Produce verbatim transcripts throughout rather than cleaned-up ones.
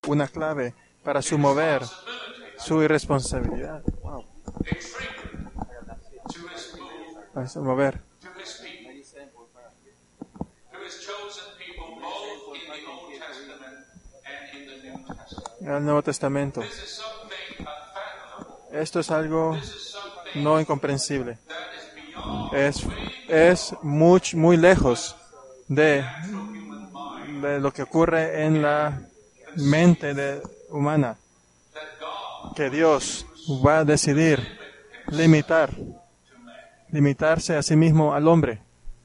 una clave para su mover, su irresponsabilidad. Wow. Para su mover. En el Nuevo Testamento. Esto es algo no incomprensible. Es, es muy, muy lejos de, de lo que ocurre en la mente de, humana. Que Dios va a decidir limitar, limitarse a sí mismo al hombre.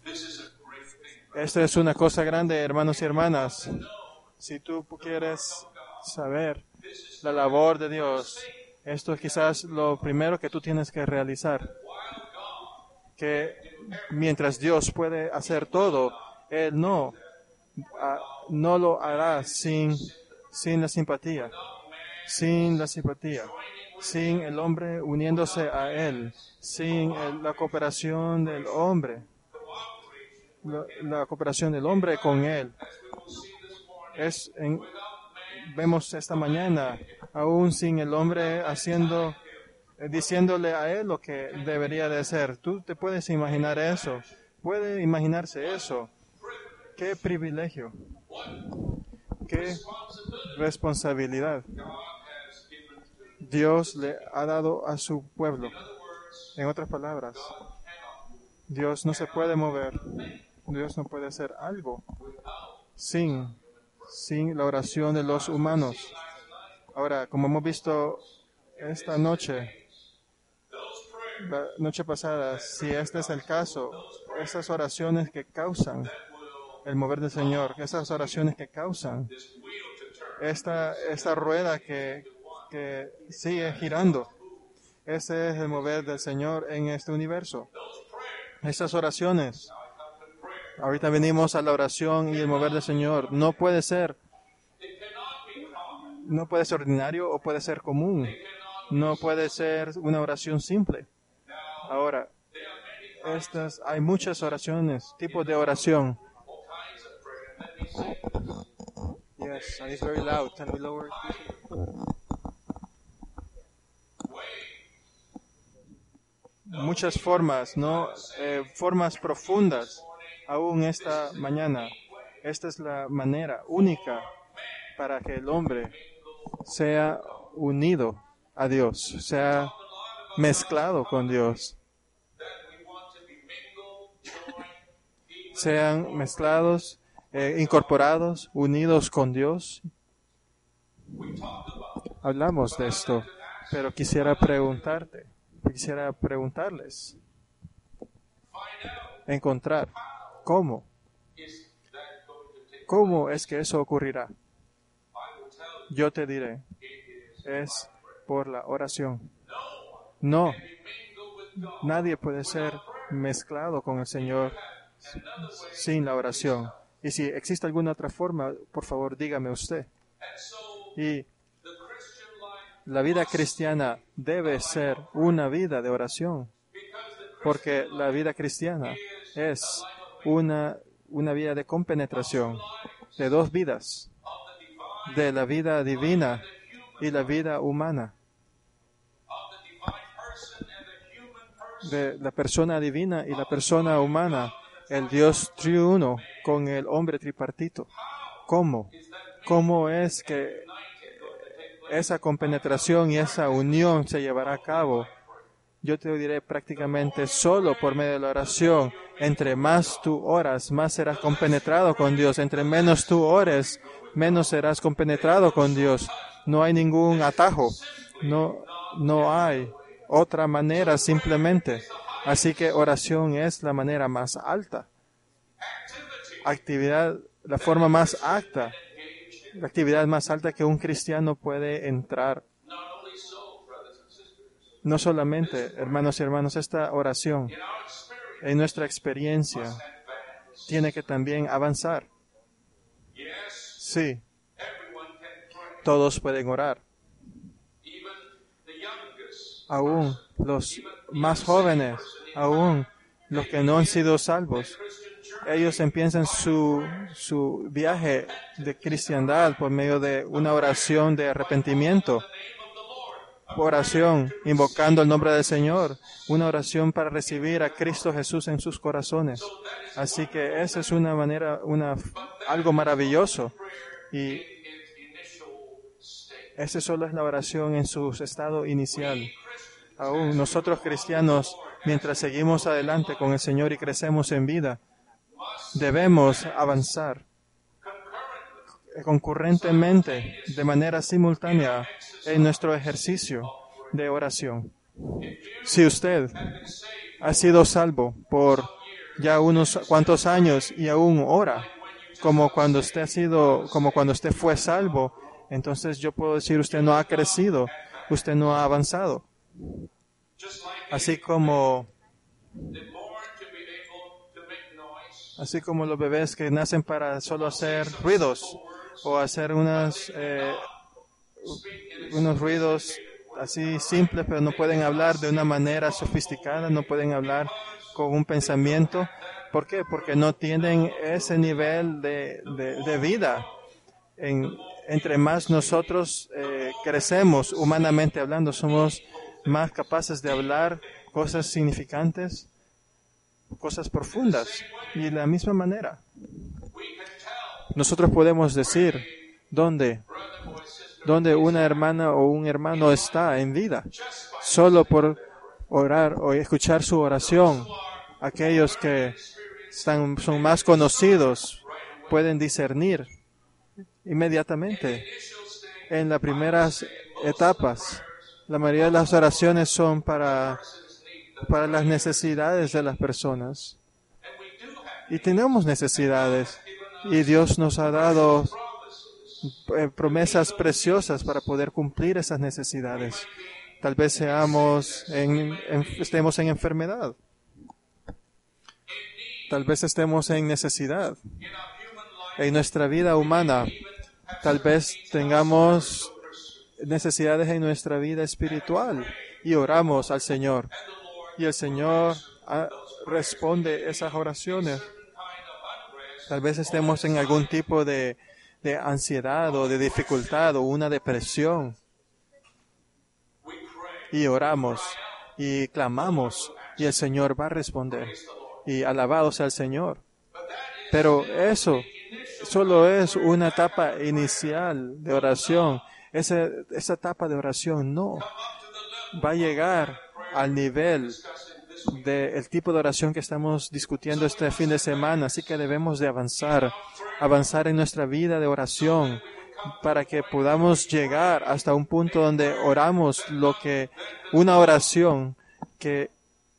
Esto es una cosa grande, hermanos y hermanas. Si tú quieres saber la labor de Dios, esto es quizás lo primero que tú tienes que realizar. Que mientras Dios puede hacer todo, Él no, uh, no lo hará sin, sin la simpatía, sin la simpatía, sin el hombre uniéndose a Él, sin el, la cooperación del hombre, la, la cooperación del hombre con Él. Es en, vemos esta mañana, aún sin el hombre haciendo, eh, diciéndole a él lo que debería de hacer. Tú te puedes imaginar eso, puede imaginarse eso. Qué privilegio, qué responsabilidad Dios le ha dado a su pueblo. En otras palabras, Dios no se puede mover, Dios no puede hacer algo sin sin la oración de los humanos. Ahora, como hemos visto esta noche, la noche pasada, si este es el caso, esas oraciones que causan el mover del Señor, esas oraciones que causan esta, esta rueda que, que sigue girando, ese es el mover del Señor en este universo. Esas oraciones. Ahorita venimos a la oración y el mover del Señor. No puede ser, no puede ser ordinario o puede ser común. No puede ser una oración simple. Ahora, estas, hay muchas oraciones, tipos de oración. Yes, and it's very loud. Can we lower it? Muchas formas, ¿no? Eh, formas profundas. Aún esta mañana, esta es la manera única para que el hombre sea unido a Dios, sea mezclado con Dios, sean mezclados, eh, incorporados, unidos con Dios. Hablamos de esto, pero quisiera preguntarte, quisiera preguntarles, encontrar. ¿Cómo? ¿Cómo es que eso ocurrirá? Yo te diré, es por la oración. No, nadie puede ser mezclado con el Señor sin la oración. Y si existe alguna otra forma, por favor, dígame usted. Y la vida cristiana debe ser una vida de oración, porque la vida cristiana es Una, una vida de compenetración de dos vidas, de la vida divina y la vida humana, de la persona divina y la persona humana, el Dios triuno con el hombre tripartito. ¿Cómo? ¿Cómo es que esa compenetración y esa unión se llevará a cabo? Yo te diré prácticamente solo por medio de la oración. Entre más tú oras, más serás compenetrado con Dios. Entre menos tú ores, menos serás compenetrado con Dios. No hay ningún atajo. No, no hay otra manera simplemente. Así que oración es la manera más alta. Actividad, la forma más alta. La actividad más alta que un cristiano puede entrar. No solamente, hermanos y hermanos, esta oración en nuestra experiencia tiene que también avanzar. Sí, todos pueden orar. Aún los más jóvenes, aún los que no han sido salvos, ellos empiezan su, su viaje de cristiandad por medio de una oración de arrepentimiento. Oración, invocando el nombre del Señor. Una oración para recibir a Cristo Jesús en sus corazones. Así que esa es una manera, una, algo maravilloso. Y esa solo es la oración en su estado inicial. Aún nosotros cristianos, mientras seguimos adelante con el Señor y crecemos en vida, debemos avanzar concurrentemente, de manera simultánea, en nuestro ejercicio de oración. Si usted ha sido salvo por ya unos cuantos años y aún ora, como cuando usted ha sido, como cuando usted fue salvo, entonces yo puedo decir usted no ha crecido, usted no ha avanzado. Así como Así como los bebés que nacen para solo hacer ruidos o hacer unas, eh, unos ruidos así simples, pero no pueden hablar de una manera sofisticada, no pueden hablar con un pensamiento. ¿Por qué? Porque no tienen ese nivel de, de, de vida. En, entre más nosotros eh, crecemos humanamente hablando, somos más capaces de hablar cosas significantes, cosas profundas. Y de la misma manera, nosotros podemos decir dónde, dónde una hermana o un hermano está en vida, solo por orar o escuchar su oración. Aquellos que están, son más conocidos pueden discernir inmediatamente. En las primeras etapas, la mayoría de las oraciones son para, para las necesidades de las personas. Y tenemos necesidades. Y Dios nos ha dado eh, promesas preciosas para poder cumplir esas necesidades. Tal vez seamos en, en, estemos en enfermedad. Tal vez estemos en necesidad. En nuestra vida humana, tal vez tengamos necesidades en nuestra vida espiritual. Y oramos al Señor. Y el Señor ah, responde esas oraciones. Tal vez estemos en algún tipo de, de ansiedad o de dificultad o una depresión. Y oramos y clamamos y el Señor va a responder. Y alabado sea el Señor. Pero eso solo es una etapa inicial de oración. Esa, esa etapa de oración no va a llegar al nivel del tipo de oración que estamos discutiendo este fin de semana. Así que debemos de avanzar, avanzar en nuestra vida de oración para que podamos llegar hasta un punto donde oramos lo que, una oración que,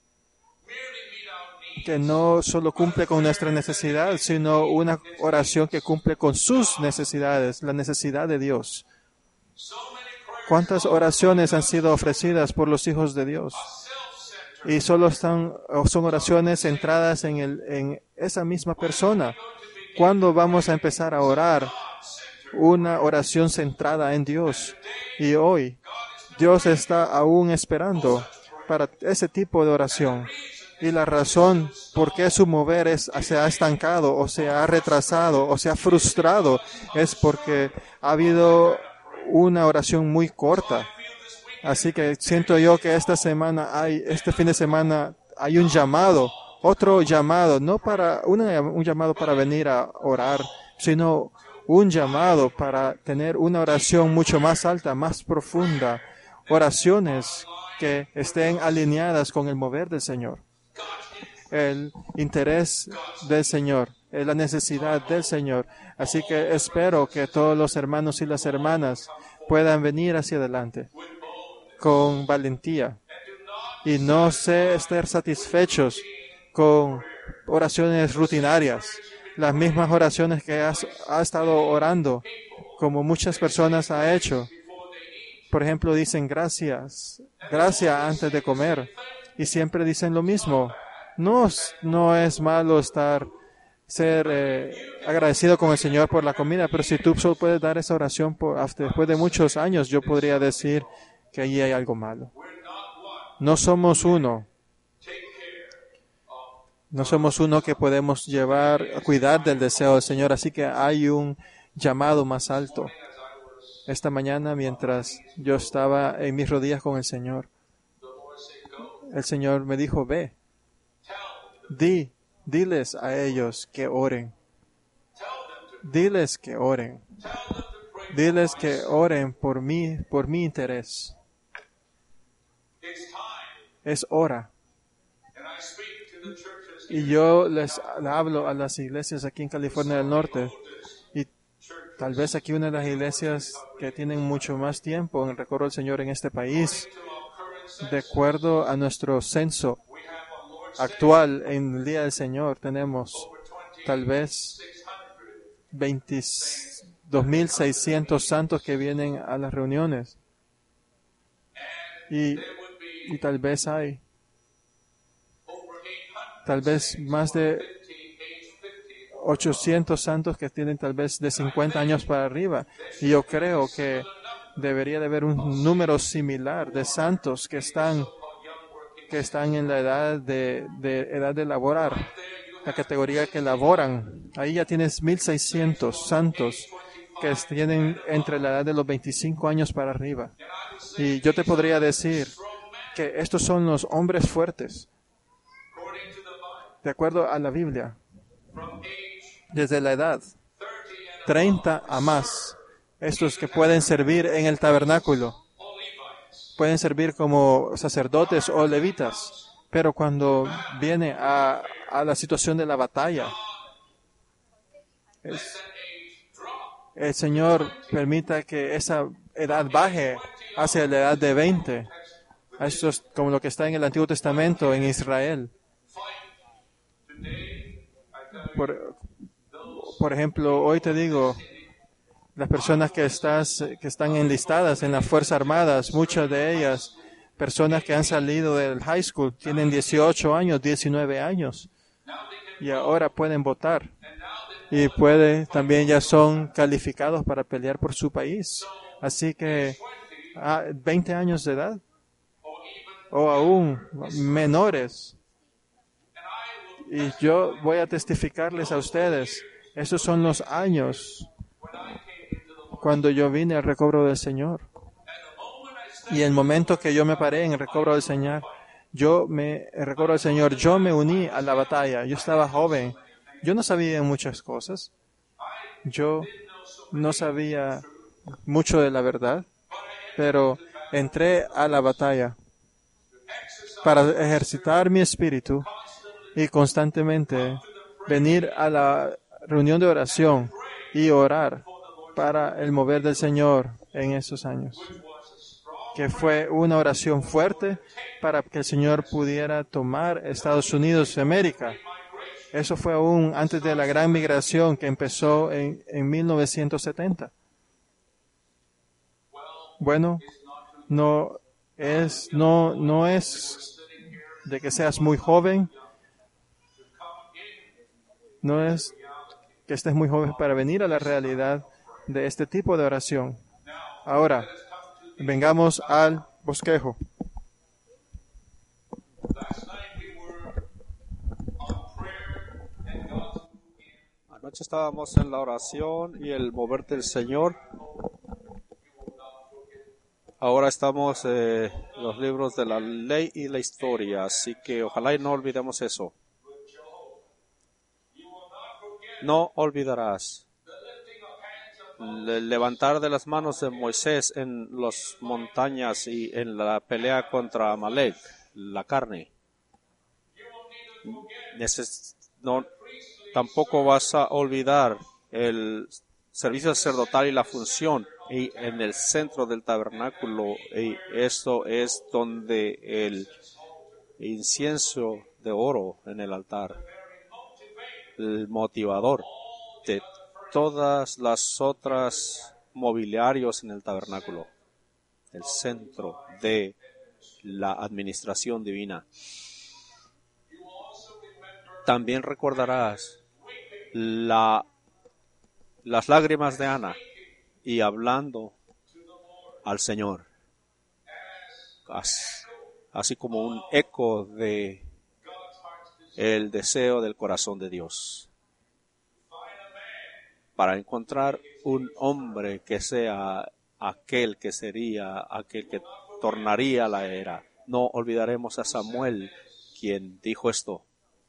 que no solo cumple con nuestra necesidad, sino una oración que cumple con sus necesidades, la necesidad de Dios. ¿Cuántas oraciones han sido ofrecidas por los hijos de Dios? Y solo están, son oraciones centradas en, el, en esa misma persona. ¿Cuándo vamos a empezar a orar una oración centrada en Dios? Y hoy Dios está aún esperando para ese tipo de oración. Y la razón por qué su mover es, se ha estancado o se ha retrasado o se ha frustrado es porque ha habido una oración muy corta. Así que siento yo que esta semana hay, este fin de semana hay un llamado, otro llamado, no para una, un llamado para venir a orar, sino un llamado para tener una oración mucho más alta, más profunda, oraciones que estén alineadas con el mover del Señor, el interés del Señor, la necesidad del Señor. Así que espero que todos los hermanos y las hermanas puedan venir hacia adelante con valentía y no se estar satisfechos con oraciones rutinarias, las mismas oraciones que has ha estado orando, como muchas personas han hecho. Por ejemplo, dicen gracias, gracias antes de comer, y siempre dicen lo mismo. No, no es malo estar, ser eh, agradecido con el Señor por la comida, pero si tú solo puedes dar esa oración por, después de muchos años, yo podría decir que allí hay algo malo. No somos uno No somos uno que podemos llevar, cuidar del deseo del Señor, así que hay un llamado más alto. Esta mañana, mientras yo estaba en mis rodillas con el Señor, el Señor me dijo, ve, di, diles a ellos que oren. Diles que oren. Diles que oren por mí, por mi interés. Es hora. Y yo les hablo a las iglesias aquí en California del Norte. Y tal vez aquí una de las iglesias que tienen mucho más tiempo en el recorrido del Señor en este país. De acuerdo a nuestro censo actual en el Día del Señor, tenemos tal vez veintidós mil seiscientos santos que vienen a las reuniones. Y, y tal vez hay, tal vez más de ochocientos santos que tienen tal vez de cincuenta años para arriba. Y yo creo que debería de haber un número similar de santos que están, que están en la edad de, de, edad de laborar, la categoría que laboran. Ahí ya tienes mil seiscientos santos que tienen entre la edad de los veinticinco años para arriba. Y yo te podría decir que estos son los hombres fuertes, de acuerdo a la Biblia, desde la edad treinta a más, estos que pueden servir en el tabernáculo, pueden servir como sacerdotes o levitas, pero cuando viene a, a la situación de la batalla, es, el Señor permita que esa edad baje hacia la edad de veinte. Esto es como lo que está en el Antiguo Testamento en Israel. Por, por ejemplo, hoy te digo, las personas que, estás, que están enlistadas en las Fuerzas Armadas, muchas de ellas, personas que han salido del high school, tienen dieciocho años, diecinueve años, y ahora pueden votar. Y puede, también ya son calificados para pelear por su país. Así que, a veinte años de edad, o aún menores. Y yo voy a testificarles a ustedes, esos son los años cuando yo vine al recobro del Señor. Y el momento que yo me paré en el recobro del Señor, yo me, el recobro del Señor, yo me uní a la batalla. Yo estaba joven. Yo no sabía muchas cosas. Yo no sabía mucho de la verdad, pero entré a la batalla para ejercitar mi espíritu y constantemente venir a la reunión de oración y orar para el mover del Señor en esos años, que fue una oración fuerte para que el Señor pudiera tomar Estados Unidos de América. Eso fue aún antes de la gran migración que empezó en, en mil novecientos setenta. Bueno, no es, no, no es de que seas muy joven, no es que estés muy joven para venir a la realidad de este tipo de oración. Ahora, vengamos al bosquejo. Anoche estábamos en la oración y el mover del Señor. Ahora estamos en eh, los libros de la ley y la historia, así que ojalá y no olvidemos eso. No olvidarás el levantar de las manos de Moisés en las montañas y en la pelea contra Amalek, la carne. Neces- no, tampoco vas a olvidar el servicio sacerdotal y la función y en el centro del tabernáculo, y esto es donde el incienso de oro en el altar, el motivador de todas las otras mobiliarios en el tabernáculo, el centro de la administración divina. También recordarás la, las lágrimas de Ana y hablando al Señor, así, así como un eco de el deseo del corazón de Dios. Para encontrar un hombre que sea aquel que sería, aquel que tornaría la era. No olvidaremos a Samuel, quien dijo esto: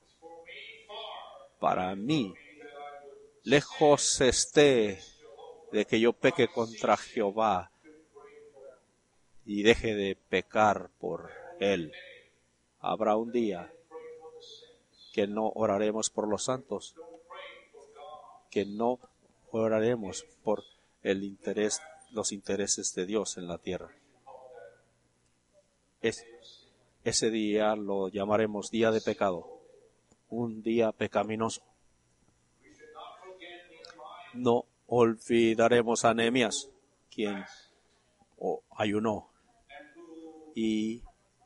para mí, lejos esté de que yo peque contra Jehová y deje de pecar por él. Habrá un día que no oraremos por los santos, que no oraremos por el interés, los intereses de Dios en la tierra. Es, ese día lo llamaremos día de pecado, un día pecaminoso. No olvidaremos a Nehemías, quien oh, ayunó y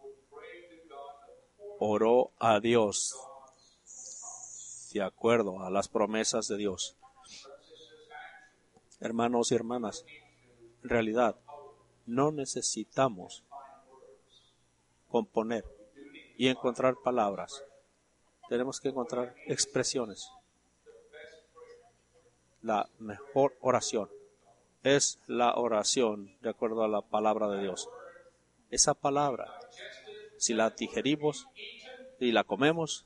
oró a Dios de acuerdo a las promesas de Dios. Hermanos y hermanas, en realidad no necesitamos componer y encontrar palabras. Tenemos que encontrar expresiones. La mejor oración es la oración de acuerdo a la palabra de Dios. Esa palabra, si la digerimos y la comemos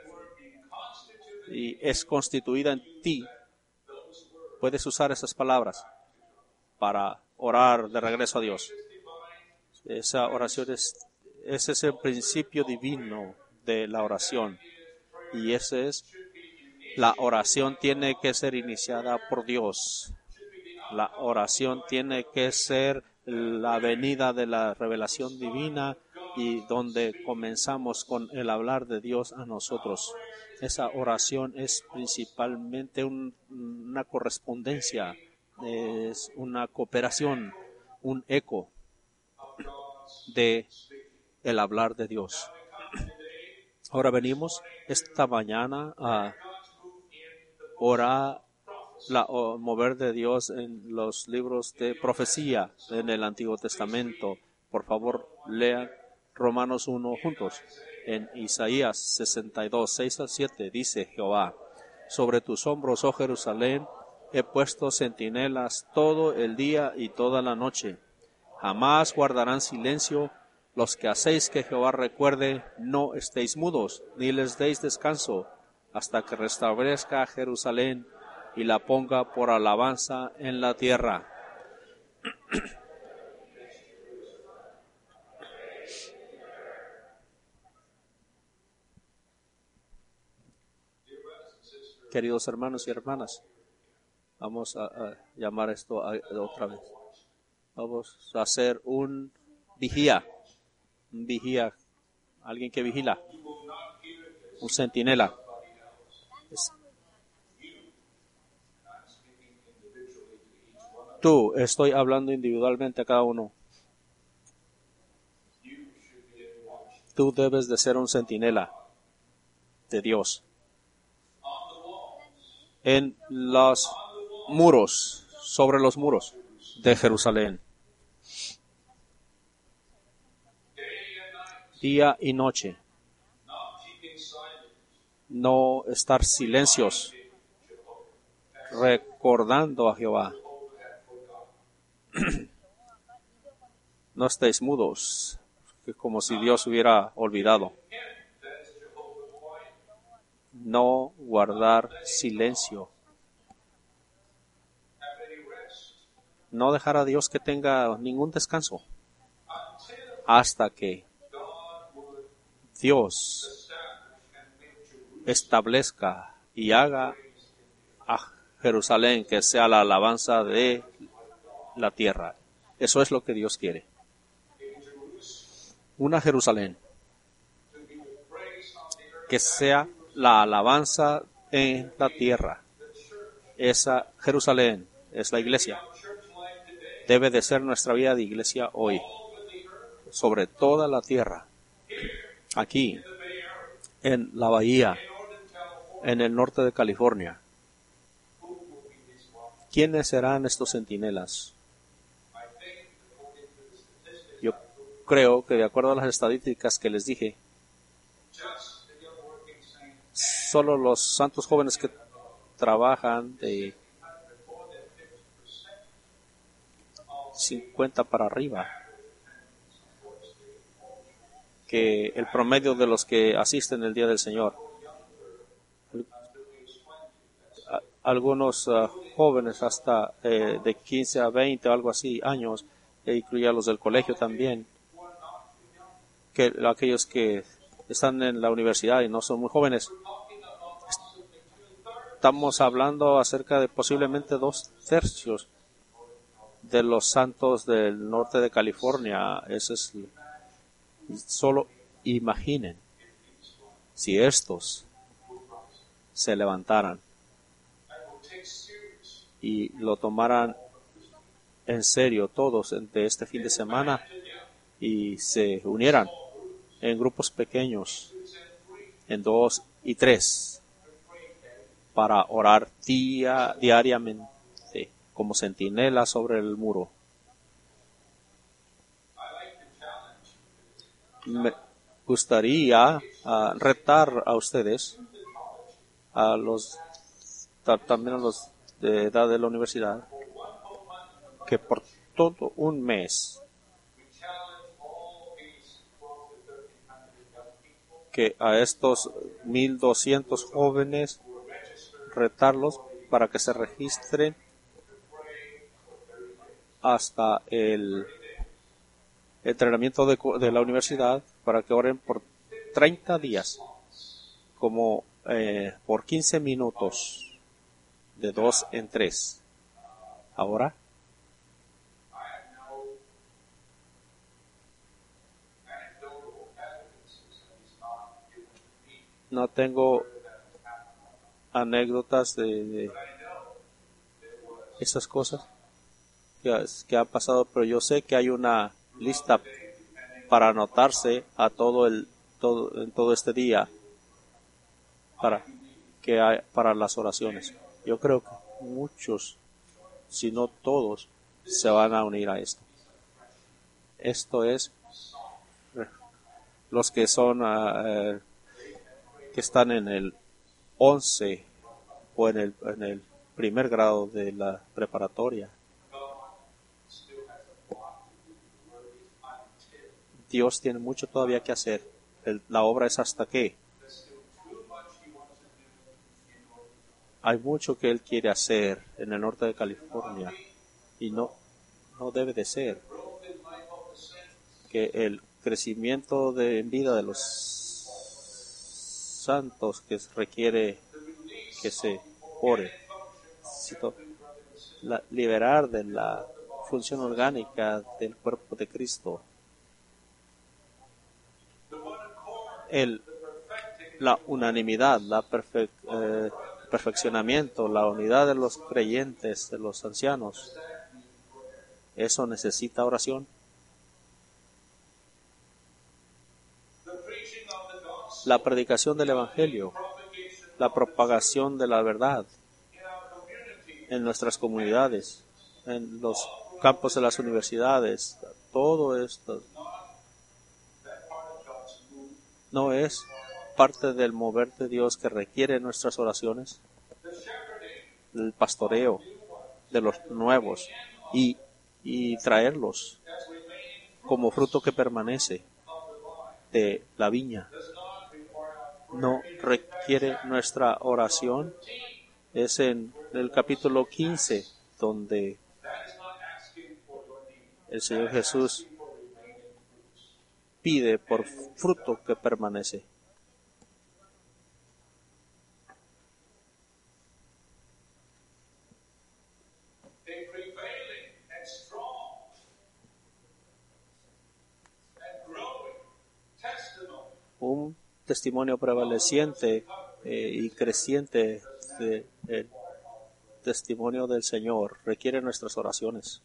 y es constituida en ti, puedes usar esas palabras para orar de regreso a Dios. Esa oración es, ese es el principio divino de la oración. Y ese es, la oración tiene que ser iniciada por Dios. La oración tiene que ser la venida de la revelación divina y donde comenzamos con el hablar de Dios a nosotros. Esa oración es principalmente un, una correspondencia, es una cooperación, un eco de el hablar de Dios. Ahora venimos esta mañana a orar la o mover de Dios en los libros de profecía en el Antiguo Testamento. Por favor, lean Romanos uno juntos. En Isaías sesenta y dos, seis al siete dice Jehová: sobre tus hombros, oh Jerusalén, he puesto centinelas todo el día y toda la noche. Jamás guardarán silencio los que hacéis que Jehová recuerde. No estéis mudos, ni les deis descanso, hasta que restablezca a Jerusalén y la ponga por alabanza en la tierra. Queridos hermanos y hermanas, vamos a, a llamar esto a, a otra vez. Vamos a hacer un vigía, un vigía, alguien que vigila, un centinela. Es, tú, estoy hablando individualmente a cada uno. Tú debes de ser un centinela de Dios. En los muros, sobre los muros de Jerusalén. Día y noche. No estar silencios, recordando a Jehová. No estéis mudos, como si Dios hubiera olvidado. No guardar silencio. No dejar a Dios que tenga ningún descanso hasta que Dios establezca y haga a Jerusalén que sea la alabanza de la tierra. Eso es lo que Dios quiere. Una Jerusalén que sea la alabanza en la tierra. Esa Jerusalén es la iglesia. Debe de ser nuestra vida de iglesia hoy, sobre toda la tierra. Aquí, en la bahía, en el norte de California. ¿Quiénes serán estos centinelas? Yo creo que de acuerdo a las estadísticas que les dije, solo los santos jóvenes que trabajan de cincuenta para arriba, que el promedio de los que asisten el día del Señor. Algunos uh, jóvenes hasta eh, de quince a veinte o algo así años, e incluía los del colegio también, que aquellos que están en la universidad y no son muy jóvenes. Estamos hablando acerca de posiblemente dos tercios de los santos del norte de California. Eso es, solo imaginen si estos se levantaran y lo tomaran en serio todos de este fin de semana y se unieran en grupos pequeños, en dos y tres, para orar día, diariamente como centinela sobre el muro. Me gustaría uh, retar a ustedes, a los también a los de edad de la universidad, que por todo un mes que a estos mil doscientos jóvenes retarlos para que se registren hasta el entrenamiento de, de la universidad, para que oren por treinta días, como eh, por quince minutos, de dos en tres. Ahora, no tengo anécdotas de, de esas cosas que, que han pasado, pero yo sé que hay una lista para anotarse a todo el todo en todo este día para que hay para las oraciones. Yo creo que muchos, si no todos, se van a unir a esto. Esto es los que son uh, que están en el once o en el en el primer grado de la preparatoria. Dios tiene mucho todavía que hacer. El, la obra es hasta que hay mucho que Él quiere hacer en el norte de California, y no, no debe de ser que el crecimiento de vida de los santos que requiere que se ore, la, liberar de la función orgánica del cuerpo de Cristo, el, la unanimidad, la perfección, eh, perfeccionamiento, la unidad de los creyentes, de los ancianos. Eso necesita oración. La predicación del Evangelio, la propagación de la verdad en nuestras comunidades, en los campos de las universidades, todo esto no es parte del mover de Dios que requiere nuestras oraciones. El pastoreo de los nuevos y, y traerlos como fruto que permanece de la viña no requiere nuestra oración. Es en el capítulo quince donde el Señor Jesús pide por fruto que permanece. Un testimonio prevaleciente eh, y creciente del de, testimonio del Señor requiere nuestras oraciones.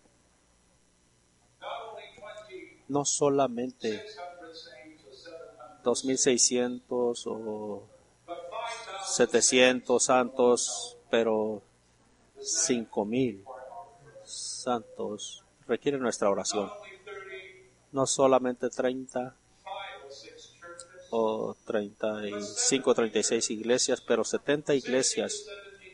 No solamente dos mil seiscientos o setecientos santos, pero cinco mil santos requieren nuestra oración. No solamente treinta o treinta y cinco, treinta y seis iglesias, pero setenta iglesias,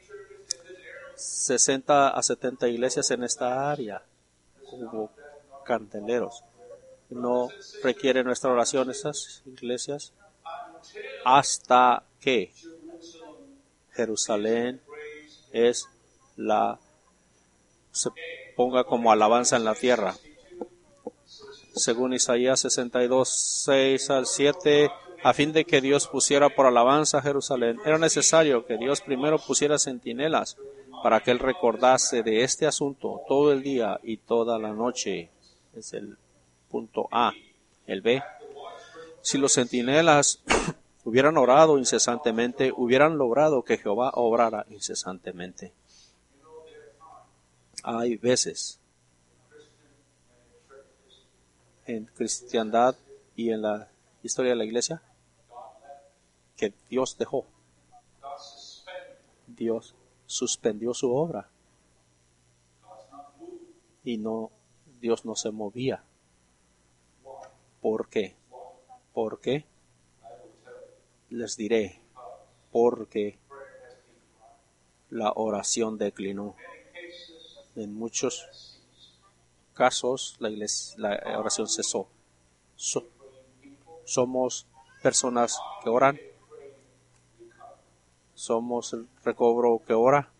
sesenta a setenta iglesias en esta área como candeleros. No requiere nuestra oración esas iglesias hasta que Jerusalén es la se ponga como alabanza en la tierra. Según Isaías sesenta y dos, seis al siete, a fin de que Dios pusiera por alabanza a Jerusalén, era necesario que Dios primero pusiera centinelas para que Él recordase de este asunto todo el día y toda la noche. Es el punto A. El B. Si los centinelas hubieran orado incesantemente, hubieran logrado que Jehová obrara incesantemente. Hay veces en cristiandad y en la historia de la iglesia que Dios dejó. Dios suspendió su obra y no, Dios no se movía. ¿Por qué? ¿Por qué? Les diré, porque la oración declinó. En muchos casos la, iglesia, la oración cesó. So, somos personas que oran. Somos el recobro que ora.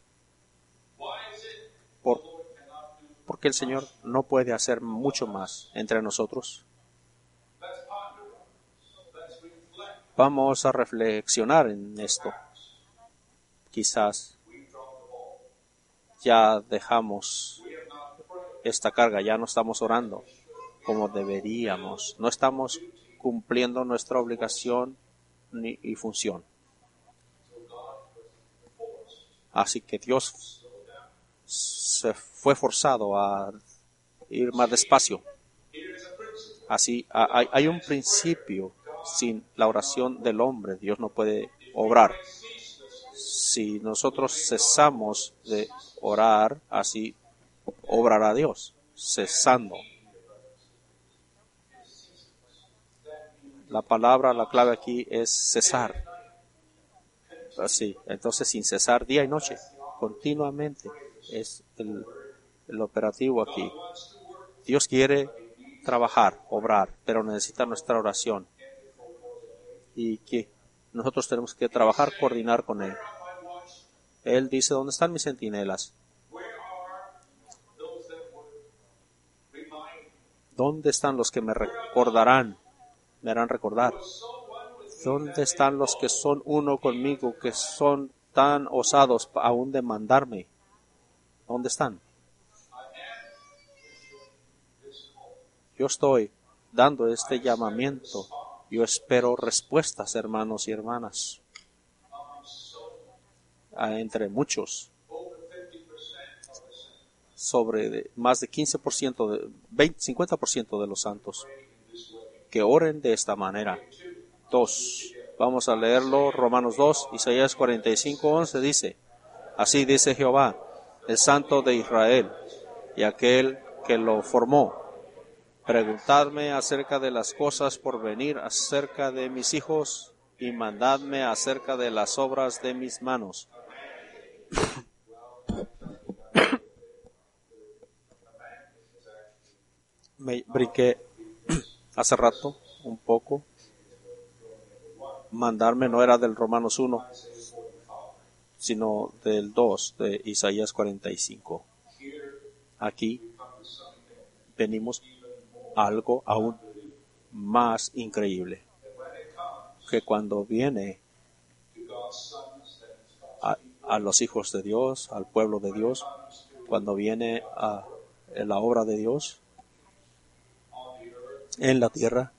Por, porque el Señor no puede hacer mucho más entre nosotros. Vamos a reflexionar en esto. Quizás ya dejamos esta carga, ya no estamos orando como deberíamos. No estamos cumpliendo nuestra obligación ni y función. Así que Dios se fue forzado a ir más despacio. Así hay, hay un principio. Sin la oración del hombre, Dios no puede obrar. Si nosotros cesamos de orar, así obrará Dios, cesando. La palabra, la clave aquí es cesar. Así, entonces sin cesar día y noche, continuamente es el, el operativo aquí. Dios quiere trabajar, obrar, pero necesita nuestra oración. Y que nosotros tenemos que trabajar, coordinar con Él. Él dice, ¿dónde están mis centinelas? ¿Dónde están los que me recordarán? Me harán recordar. ¿Dónde están los que son uno conmigo, que son tan osados aún de mandarme? ¿Dónde están? Yo estoy dando este llamamiento. Yo espero respuestas, hermanos y hermanas, entre muchos, sobre de, más de quince por ciento, de, veinte, cincuenta por ciento de los santos, que oren de esta manera. Dos, vamos a leerlo, Romanos dos, Isaías cuarenta y cinco, once dice, así dice Jehová, el Santo de Israel, y aquel que lo formó. Preguntadme acerca de las cosas por venir, acerca de mis hijos, y mandadme acerca de las obras de mis manos. Me brinqué hace rato un poco. Mandarme no era del Romanos uno, sino del dos de Isaías cuarenta y cinco. Aquí venimos algo aún más increíble, que cuando viene a, a los hijos de Dios, al pueblo de Dios, cuando viene a, a la obra de Dios en la tierra,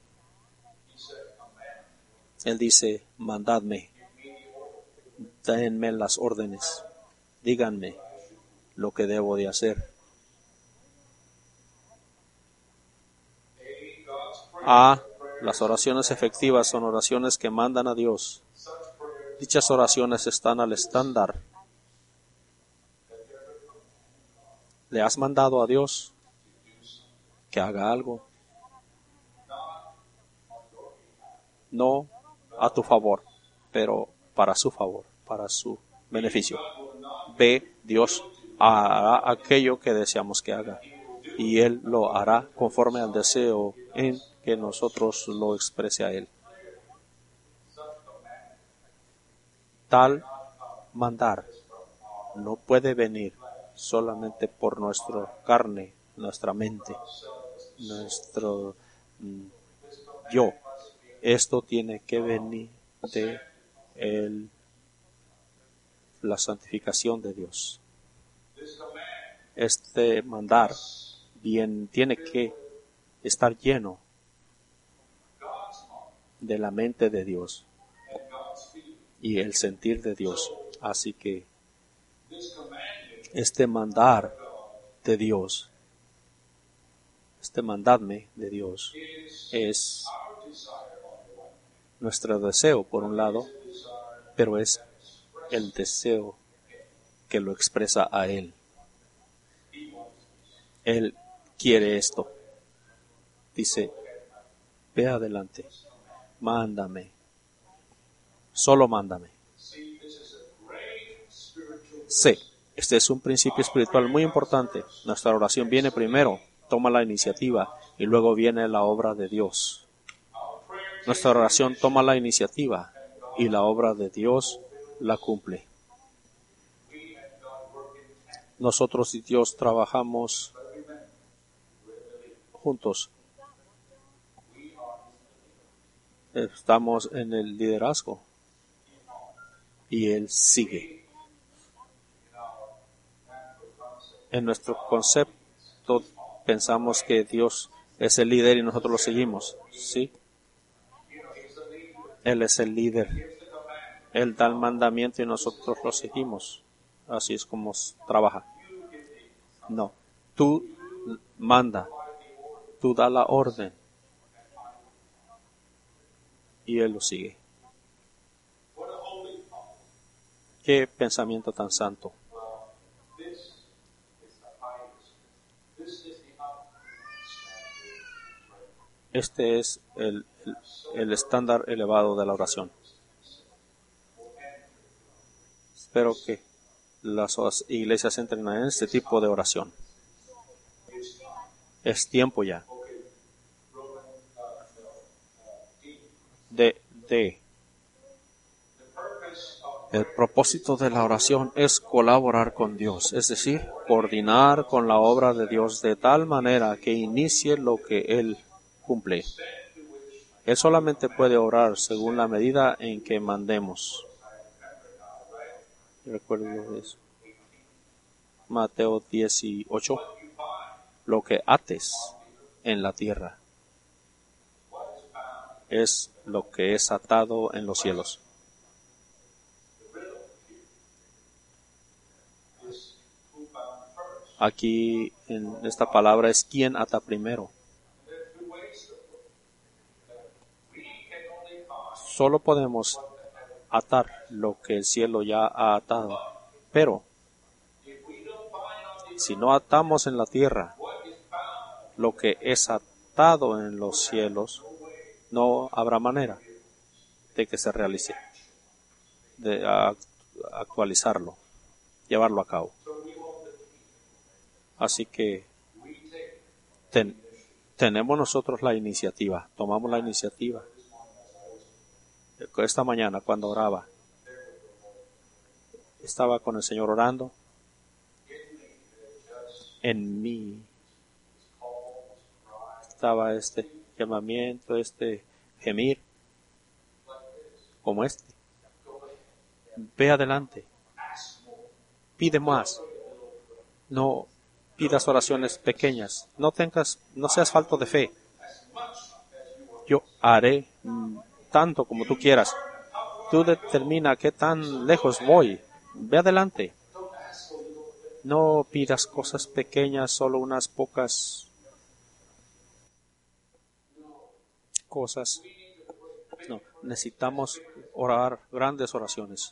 Él dice, mandadme, denme las órdenes, díganme lo que debo de hacer. A. Las oraciones efectivas son oraciones que mandan a Dios. Dichas oraciones están al estándar. ¿Le has mandado a Dios que haga algo? no a tu favor, pero para su favor, para su beneficio. Ve, Dios hará aquello que deseamos que haga, y Él lo hará conforme al deseo en que nosotros lo exprese a Él. Tal mandar no puede venir solamente por nuestra carne, nuestra mente, nuestro mm, yo. Esto tiene que venir de el, la santificación de Dios. Este mandar bien tiene que estar lleno de la mente de Dios y el sentir de Dios. Así que este mandar de Dios, este mandadme de Dios, es nuestro deseo por un lado, pero es el deseo que lo expresa a Él. Él quiere esto. Dice, ve adelante, mándame, solo mándame. Sí, este es un principio espiritual muy importante. Nuestra oración viene primero, toma la iniciativa, y luego viene la obra de Dios. Nuestra oración toma la iniciativa, y la obra de Dios la cumple. Nosotros y Dios trabajamos juntos. Estamos en el liderazgo y Él sigue. En nuestro concepto pensamos que Dios es el líder y nosotros lo seguimos. ¿Sí? Él es el líder. Él da el mandamiento y nosotros lo seguimos. Así es como trabaja. No. Tú manda. Tú da la orden. Y Él lo sigue. Qué pensamiento tan santo. Este es el, el, el estándar elevado de la oración. Espero que las iglesias entren en este tipo de oración. Es tiempo ya de, de el propósito de la oración es colaborar con Dios, es decir, coordinar con la obra de Dios de tal manera que inicie lo que Él cumple. Él solamente puede orar según la medida en que mandemos. Recuerdo eso. Mateo dieciocho. Lo que ates en la tierra es lo que es atado en los cielos. Aquí en esta palabra es quien ata primero. Solo podemos atar lo que el cielo ya ha atado, pero si no atamos en la tierra lo que es atado en los cielos, no habrá manera de que se realice, de actualizarlo, llevarlo a cabo. Así que ten, tenemos nosotros la iniciativa, tomamos la iniciativa. Esta mañana cuando oraba, estaba con el Señor orando. En mí estaba este llamamiento, este gemir, como este. Ve adelante, pide más. No pidas oraciones pequeñas, no tengas, no seas falto de fe. Yo haré mm, tanto como tú quieras. Tú determina qué tan lejos voy. Ve adelante. No pidas cosas pequeñas, solo unas pocas cosas. No, necesitamos orar grandes oraciones.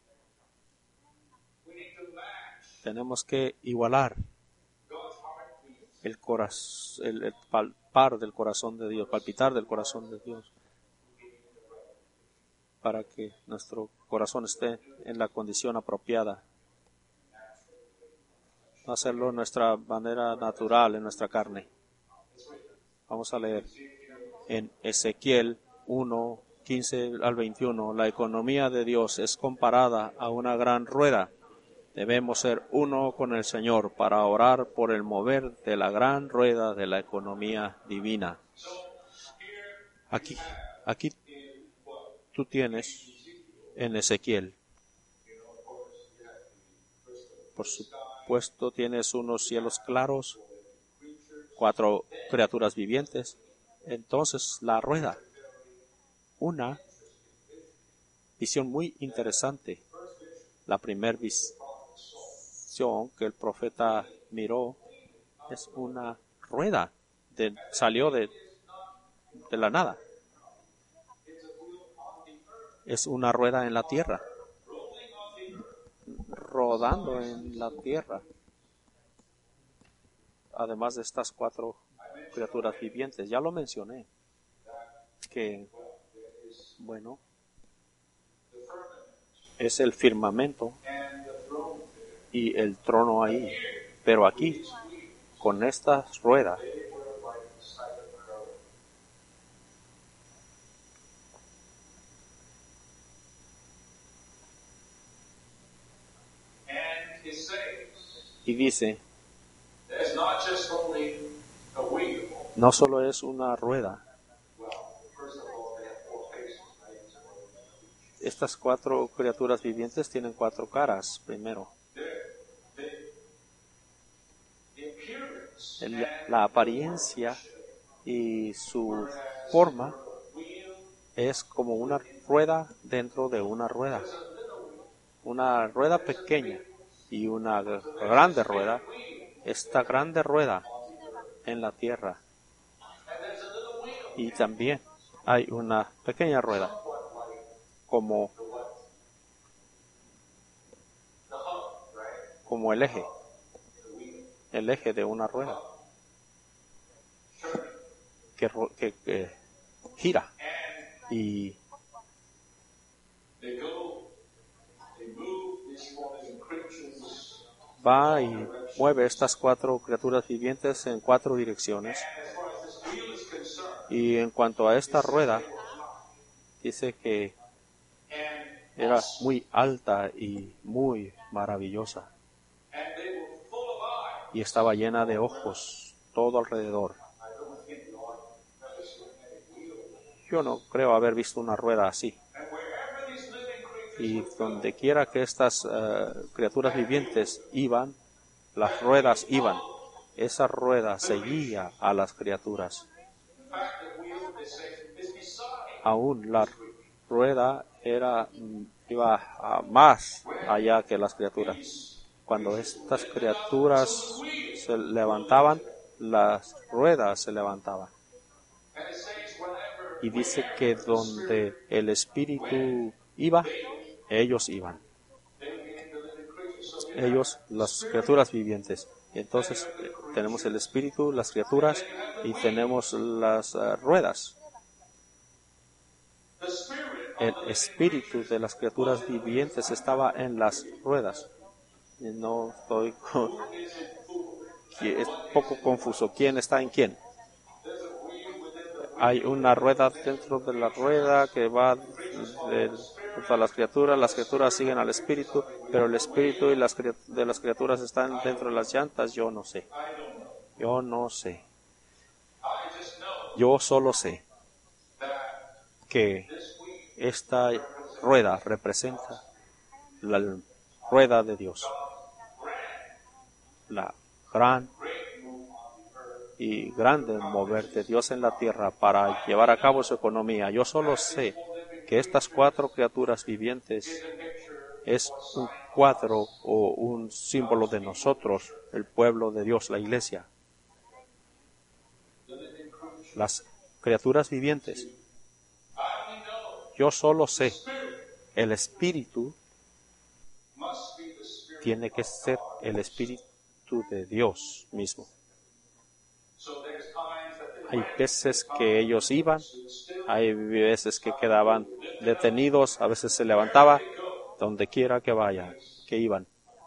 Tenemos que igualar el corazón, el, el palpar del corazón de Dios, palpitar del corazón de Dios. para que nuestro corazón esté en la condición apropiada. No hacerlo de nuestra manera natural, en nuestra carne. Vamos a leer en Ezequiel uno, quince al veintiuno. La economía de Dios es comparada a una gran rueda. Debemos ser uno con el Señor para orar por el mover de la gran rueda de la economía divina. Aquí, aquí tú tienes en Ezequiel, por supuesto, tienes unos cielos claros, cuatro criaturas vivientes. Entonces, la rueda, una visión muy interesante. La primera visión que el profeta miró es una rueda, de, salió de, de la nada. Es una rueda en la tierra, rodando en la tierra. Además de estas cuatro criaturas vivientes, ya lo mencioné, que, bueno, es el firmamento y el trono ahí, pero aquí, con esta rueda, y dice, no solo es una rueda. Estas cuatro criaturas vivientes tienen cuatro caras, primero. El, la apariencia y su forma es como una rueda dentro de una rueda. Una rueda pequeña y una grande rueda. Esta grande rueda en la tierra. Y también hay una pequeña rueda como, como el eje, el eje de una rueda que, que, que gira y va y mueve estas cuatro criaturas vivientes en cuatro direcciones. Y en cuanto a esta rueda, dice que era muy alta y muy maravillosa. Y estaba llena de ojos todo alrededor. Yo no creo haber visto una rueda así. Y donde quiera que estas uh, criaturas vivientes iban, las ruedas iban. Esa rueda seguía a las criaturas. Aún la rueda era, iba a más allá que las criaturas. Cuando estas criaturas se levantaban, las ruedas se levantaban. Y dice que donde el Espíritu iba, ellos iban. Ellos, las criaturas vivientes. Y entonces tenemos el Espíritu, las criaturas y tenemos las uh, ruedas. El espíritu de las criaturas vivientes estaba en las ruedas. Y no estoy con... es poco confuso. ¿Quién está en quién? Hay una rueda dentro de la rueda que va de, a las criaturas. Las criaturas siguen al espíritu, pero el espíritu y las de las criaturas están dentro de las llantas. Yo no sé. Yo no sé. Yo solo sé que esta rueda representa la rueda de Dios, la gran y grande mover de Dios en la tierra para llevar a cabo su economía. Yo solo sé que estas cuatro criaturas vivientes es un cuadro o un símbolo de nosotros, el pueblo de Dios, la iglesia. Las criaturas vivientes. Yo solo sé, el Espíritu tiene que ser el Espíritu de Dios mismo. Hay veces que ellos iban, hay veces que quedaban detenidos, a veces se levantaba, donde quiera que vayan, que iban.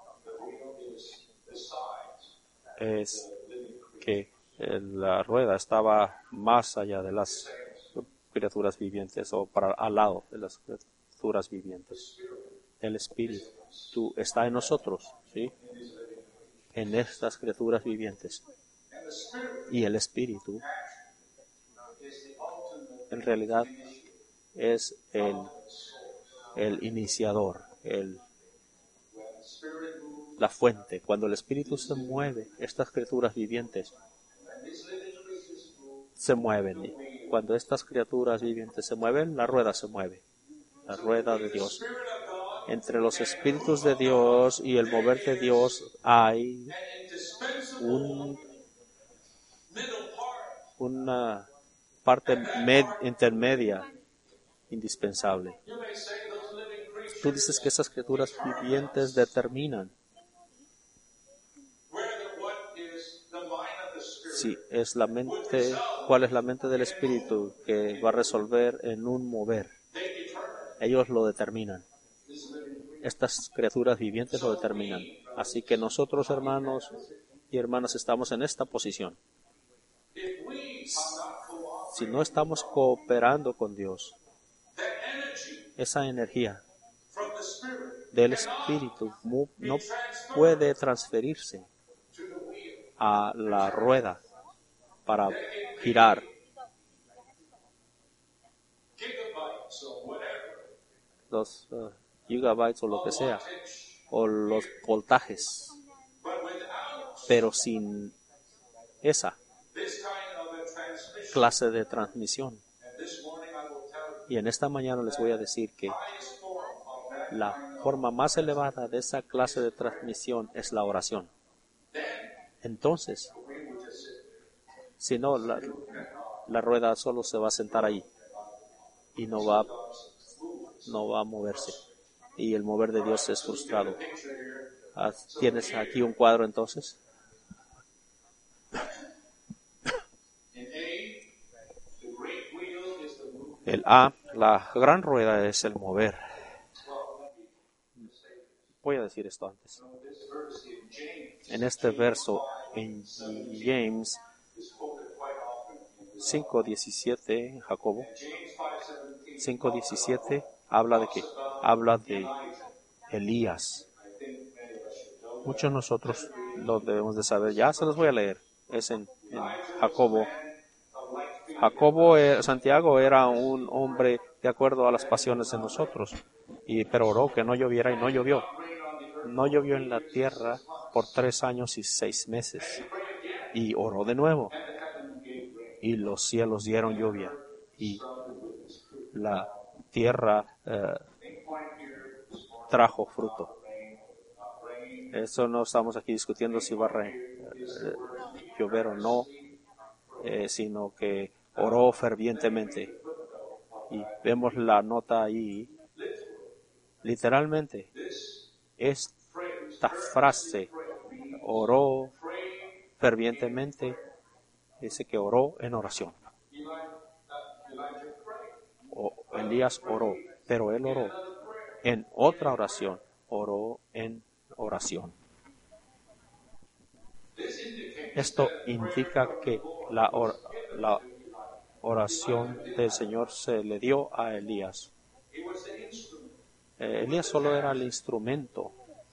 Es que eh, la rueda estaba más allá de las criaturas vivientes o para al lado de las criaturas vivientes. El Espíritu está en nosotros, ¿sí? En estas criaturas vivientes. Y el Espíritu en realidad es el, el iniciador, el, la fuente. Cuando el Espíritu se mueve, estas criaturas vivientes se mueven. Y cuando estas criaturas vivientes se mueven, la rueda se mueve. La rueda de Dios. Entre los espíritus de Dios y el mover de Dios hay un, una parte med, intermedia indispensable. Tú dices que esas criaturas vivientes determinan si es la mente, cuál es la mente del Espíritu que va a resolver en un mover. Ellos lo determinan. Estas criaturas vivientes lo determinan. Así que nosotros, hermanos y hermanas, estamos en esta posición. Si no estamos cooperando con Dios, esa energía del Espíritu no puede transferirse a la rueda para girar. Los uh, gigabytes o lo que sea, o los voltajes. Pero sin esa clase de transmisión. Y en esta mañana les voy a decir que la forma más elevada de esa clase de transmisión es la oración. Entonces, si no, la, la rueda solo se va a sentar ahí y no va, no va a moverse. Y el mover de Dios es frustrado. ¿Tienes aquí un cuadro entonces? El A, la gran rueda, es el mover. Voy a decir esto antes. En este verso, en James cinco diecisiete, en Jacobo cinco diecisiete, habla de qué? Habla de Elías. Muchos de nosotros lo debemos de saber. Ya se los voy a leer. Es en, en Jacobo. Jacobo, eh, Santiago era un hombre de acuerdo a las pasiones de nosotros, y pero oró que no lloviera y no llovió. No llovió en la tierra por tres años y seis meses. Y oró de nuevo. Y los cielos dieron lluvia. Y la tierra eh, trajo fruto. Eso no estamos aquí discutiendo si va a re, eh, llover o no, eh, sino que oró fervientemente. Y vemos la nota ahí. Literalmente, esta frase, oró fervientemente, dice que oró en oración. O, Elías oró, pero él oró en otra oración, oró en oración. Esto indica que la, or, la oración del Señor se le dio a Elías. Eh, Elías solo era el instrumento.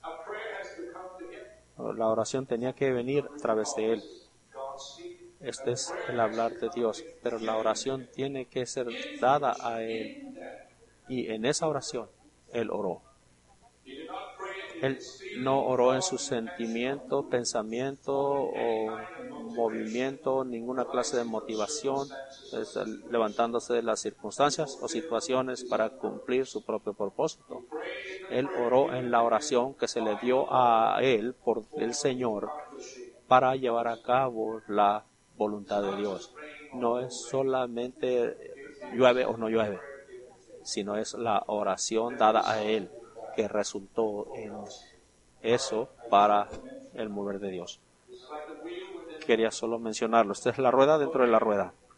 La oración tenía que venir a través de él. Este es el hablar de Dios, pero la oración tiene que ser dada a él. Y en esa oración, él oró. Él no oró en su sentimiento, pensamiento o movimiento, ninguna clase de motivación, levantándose de las circunstancias o situaciones para cumplir su propio propósito. Él oró en la oración que se le dio a él por el Señor para llevar a cabo la voluntad de Dios. No es solamente llueve o no llueve, sino es la oración dada a él que resultó en eso para el mover de Dios. Quería solo mencionarlo. Esta es la rueda dentro de la rueda.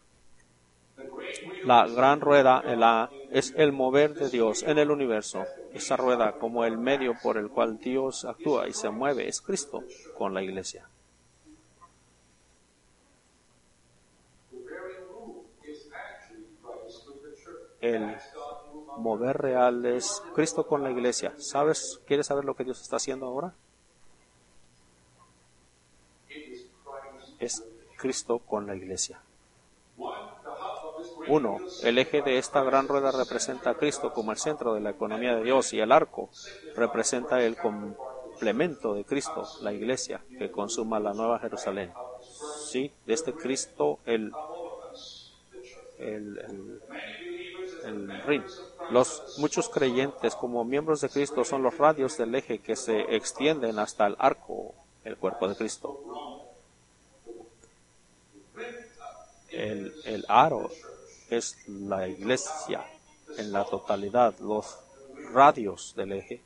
La gran rueda, el A, es el mover de Dios en el universo. Esa rueda, como el medio por el cual Dios actúa y se mueve, es Cristo con la iglesia. El mover real es Cristo con la iglesia. ¿Sabes? ¿Quieres saber lo que Dios está haciendo ahora? Es Cristo con la iglesia. Uno, el eje de esta gran rueda representa a Cristo como el centro de la economía de Dios y el arco representa el complemento de Cristo, la iglesia, que consuma la nueva Jerusalén. Sí, de este Cristo el, el, el, el ring. Los muchos creyentes como miembros de Cristo son los radios del eje que se extienden hasta el arco, el cuerpo de Cristo. El, el aro es la iglesia en la totalidad. Los radios del eje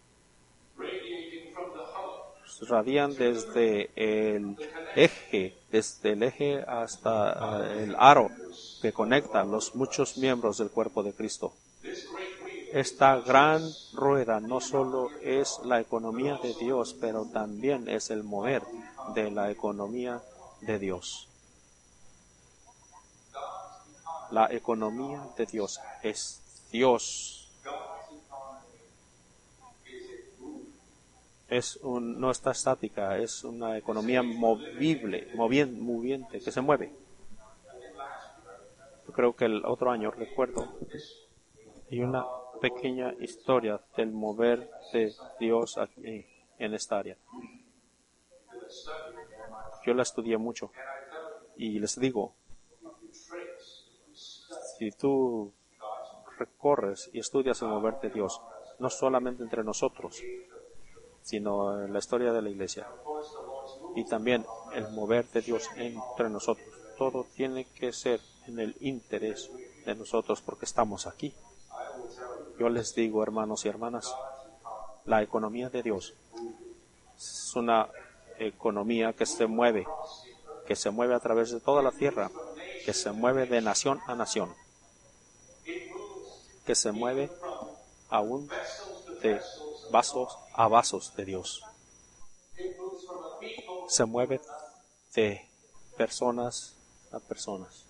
radian desde el eje, desde el eje hasta el aro que conecta los muchos miembros del cuerpo de Cristo. Esta gran rueda no solo es la economía de Dios, pero también es el mover de la economía de Dios. La economía de Dios es Dios. Es un, no está estática, es una economía movible, movien, moviente, que se mueve. Yo creo que el otro año, recuerdo, hay una pequeña historia del mover de Dios aquí, en esta área. Yo la estudié mucho y les digo, si tú recorres y estudias el mover de Dios, no solamente entre nosotros, sino en la historia de la iglesia, y también el mover de Dios entre nosotros, todo tiene que ser en el interés de nosotros porque estamos aquí. Yo les digo, hermanos y hermanas, la economía de Dios es una economía que se mueve, que se mueve a través de toda la tierra, que se mueve de nación a nación, que se mueve aún de vasos a vasos de Dios. Se mueve de personas a personas.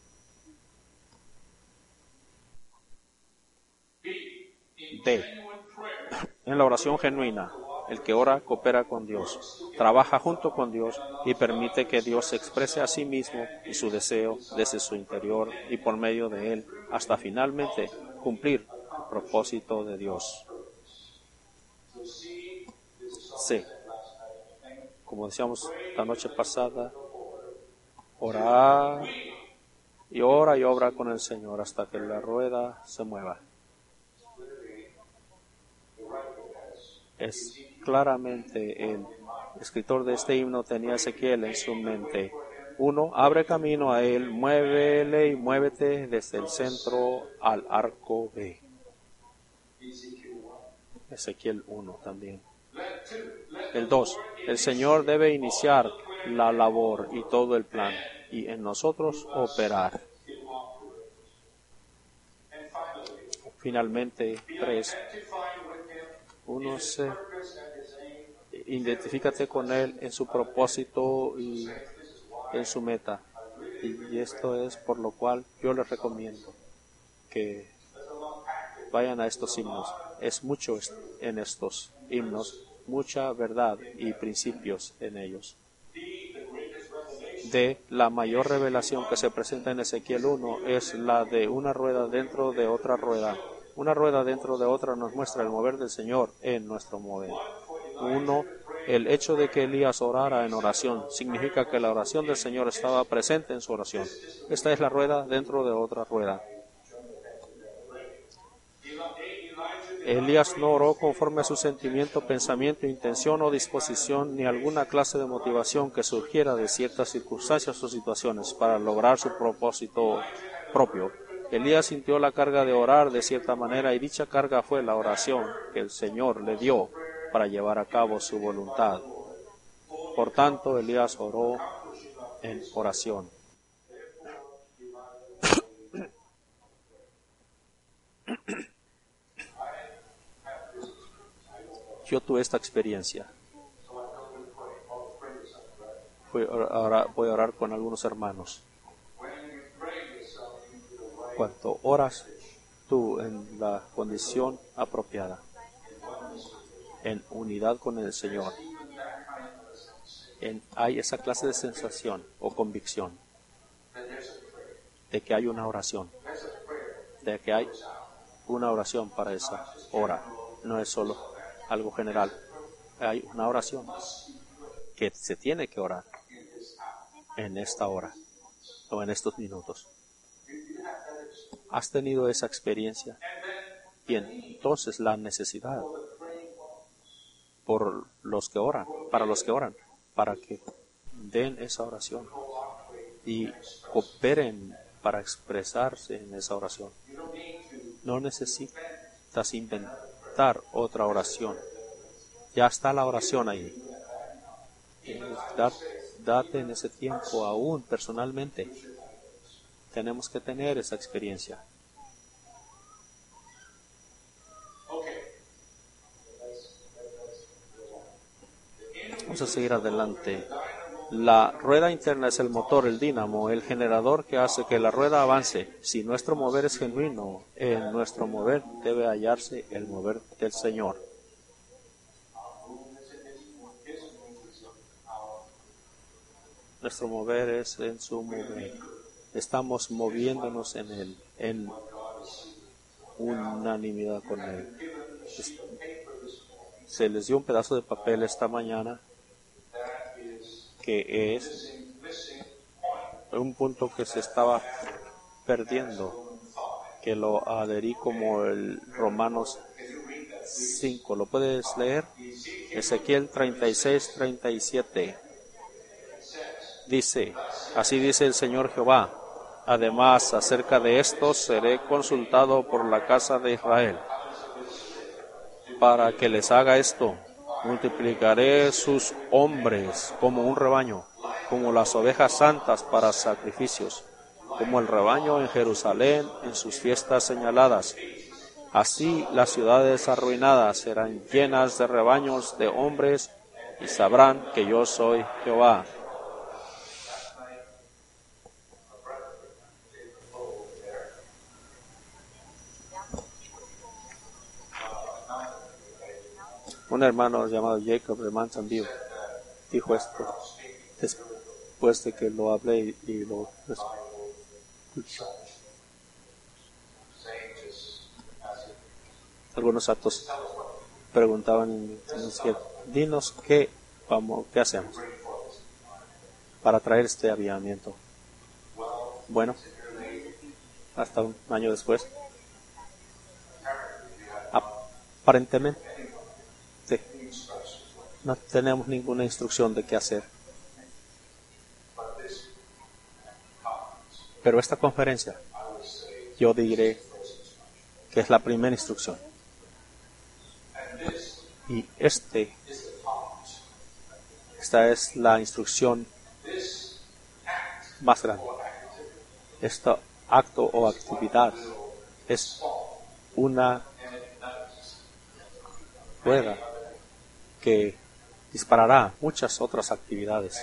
D. En la oración genuina, el que ora coopera con Dios, trabaja junto con Dios y permite que Dios se exprese a sí mismo y su deseo desde su interior y por medio de él hasta finalmente cumplir el propósito de Dios. C. Como decíamos la noche pasada, orar y ora y obra con el Señor hasta que la rueda se mueva. Es claramente el escritor de este himno tenía a Ezequiel en su mente. Uno, abre camino a él, muévele y muévete desde el centro al arco B. Ezequiel uno también. El dos, el Señor debe iniciar la labor y todo el plan, y en nosotros operar. Finalmente, tres, uno se identifícate con él en su propósito y en su meta. Y esto es por lo cual yo les recomiendo que vayan a estos himnos. Es mucho en estos himnos, mucha verdad y principios en ellos. De la mayor revelación que se presenta en Ezequiel uno es la de una rueda dentro de otra rueda. Una rueda dentro de otra nos muestra el mover del Señor en nuestro mover. Uno, el hecho de que Elías orara en oración significa que la oración del Señor estaba presente en su oración. Esta es la rueda dentro de otra rueda. Elías no oró conforme a su sentimiento, pensamiento, intención o disposición, ni alguna clase de motivación que surgiera de ciertas circunstancias o situaciones para lograr su propósito propio. Elías sintió la carga de orar de cierta manera y dicha carga fue la oración que el Señor le dio para llevar a cabo su voluntad. Por tanto, Elías oró en oración. yo tuve esta experiencia. Voy a orar, voy a orar con algunos hermanos. Cuando oras tú en la condición apropiada, en unidad con el Señor, en, hay esa clase de sensación o convicción de que hay una oración, de que hay una oración para esa hora. No es solo algo general, hay una oración que se tiene que orar en esta hora o en estos minutos. ¿Has tenido esa experiencia? Bien, entonces la necesidad por los que oran, para los que oran, para que den esa oración y cooperen para expresarse en esa oración. No necesitas inventar otra oración. Ya está la oración ahí. Date en ese tiempo aún personalmente. Tenemos que tener esa experiencia. Vamos a seguir adelante. La rueda interna es el motor, el dínamo, el generador que hace que la rueda avance. Si nuestro mover es genuino, en nuestro mover debe hallarse el mover del Señor. Nuestro mover es en su mover. Estamos moviéndonos en él, en unanimidad con él. Se les dio un pedazo de papel esta mañana que es un punto que se estaba perdiendo, que lo adherí como el Romanos cinco. ¿Lo puedes leer? Ezequiel treinta y seis, treinta y siete. Dice, así dice el Señor Jehová, además acerca de esto seré consultado por la casa de Israel, para que les haga esto. Multiplicaré sus hombres como un rebaño, como las ovejas santas para sacrificios, como el rebaño en Jerusalén en sus fiestas señaladas. Así las ciudades arruinadas serán llenas de rebaños de hombres y sabrán que yo soy Jehová. Un hermano llamado Jacob de Mountain View dijo esto después de que lo hablé y, y lo escuché. Algunos actos preguntaban, dinos qué, vamos, qué hacemos para traer este avivamiento. Bueno, hasta un año después, aparentemente no tenemos ninguna instrucción de qué hacer. Pero esta conferencia, yo diré que es la primera instrucción. Y este, esta es la instrucción más grande. Este acto o actividad es una rueda que disparará muchas otras actividades.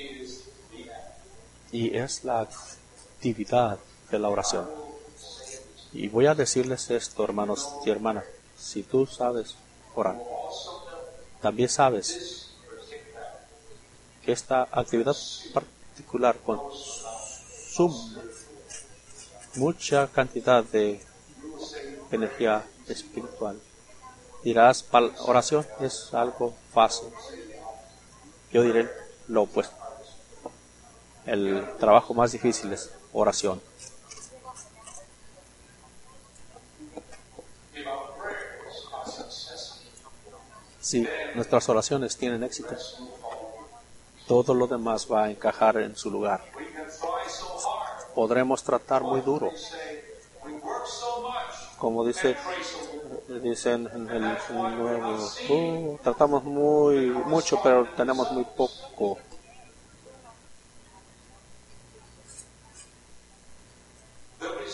Y es la actividad de la oración. Y voy a decirles esto, hermanos y hermanas. Si tú sabes orar, también sabes que esta actividad particular consume mucha cantidad de energía espiritual. Dirás, oración es algo fácil. Yo diré lo opuesto. El trabajo más difícil es oración. Si nuestras oraciones tienen éxito, todo lo demás va a encajar en su lugar. Podremos tratar muy duro. Como dice dicen en el, el nuevo, uh, tratamos muy mucho, pero tenemos muy poco.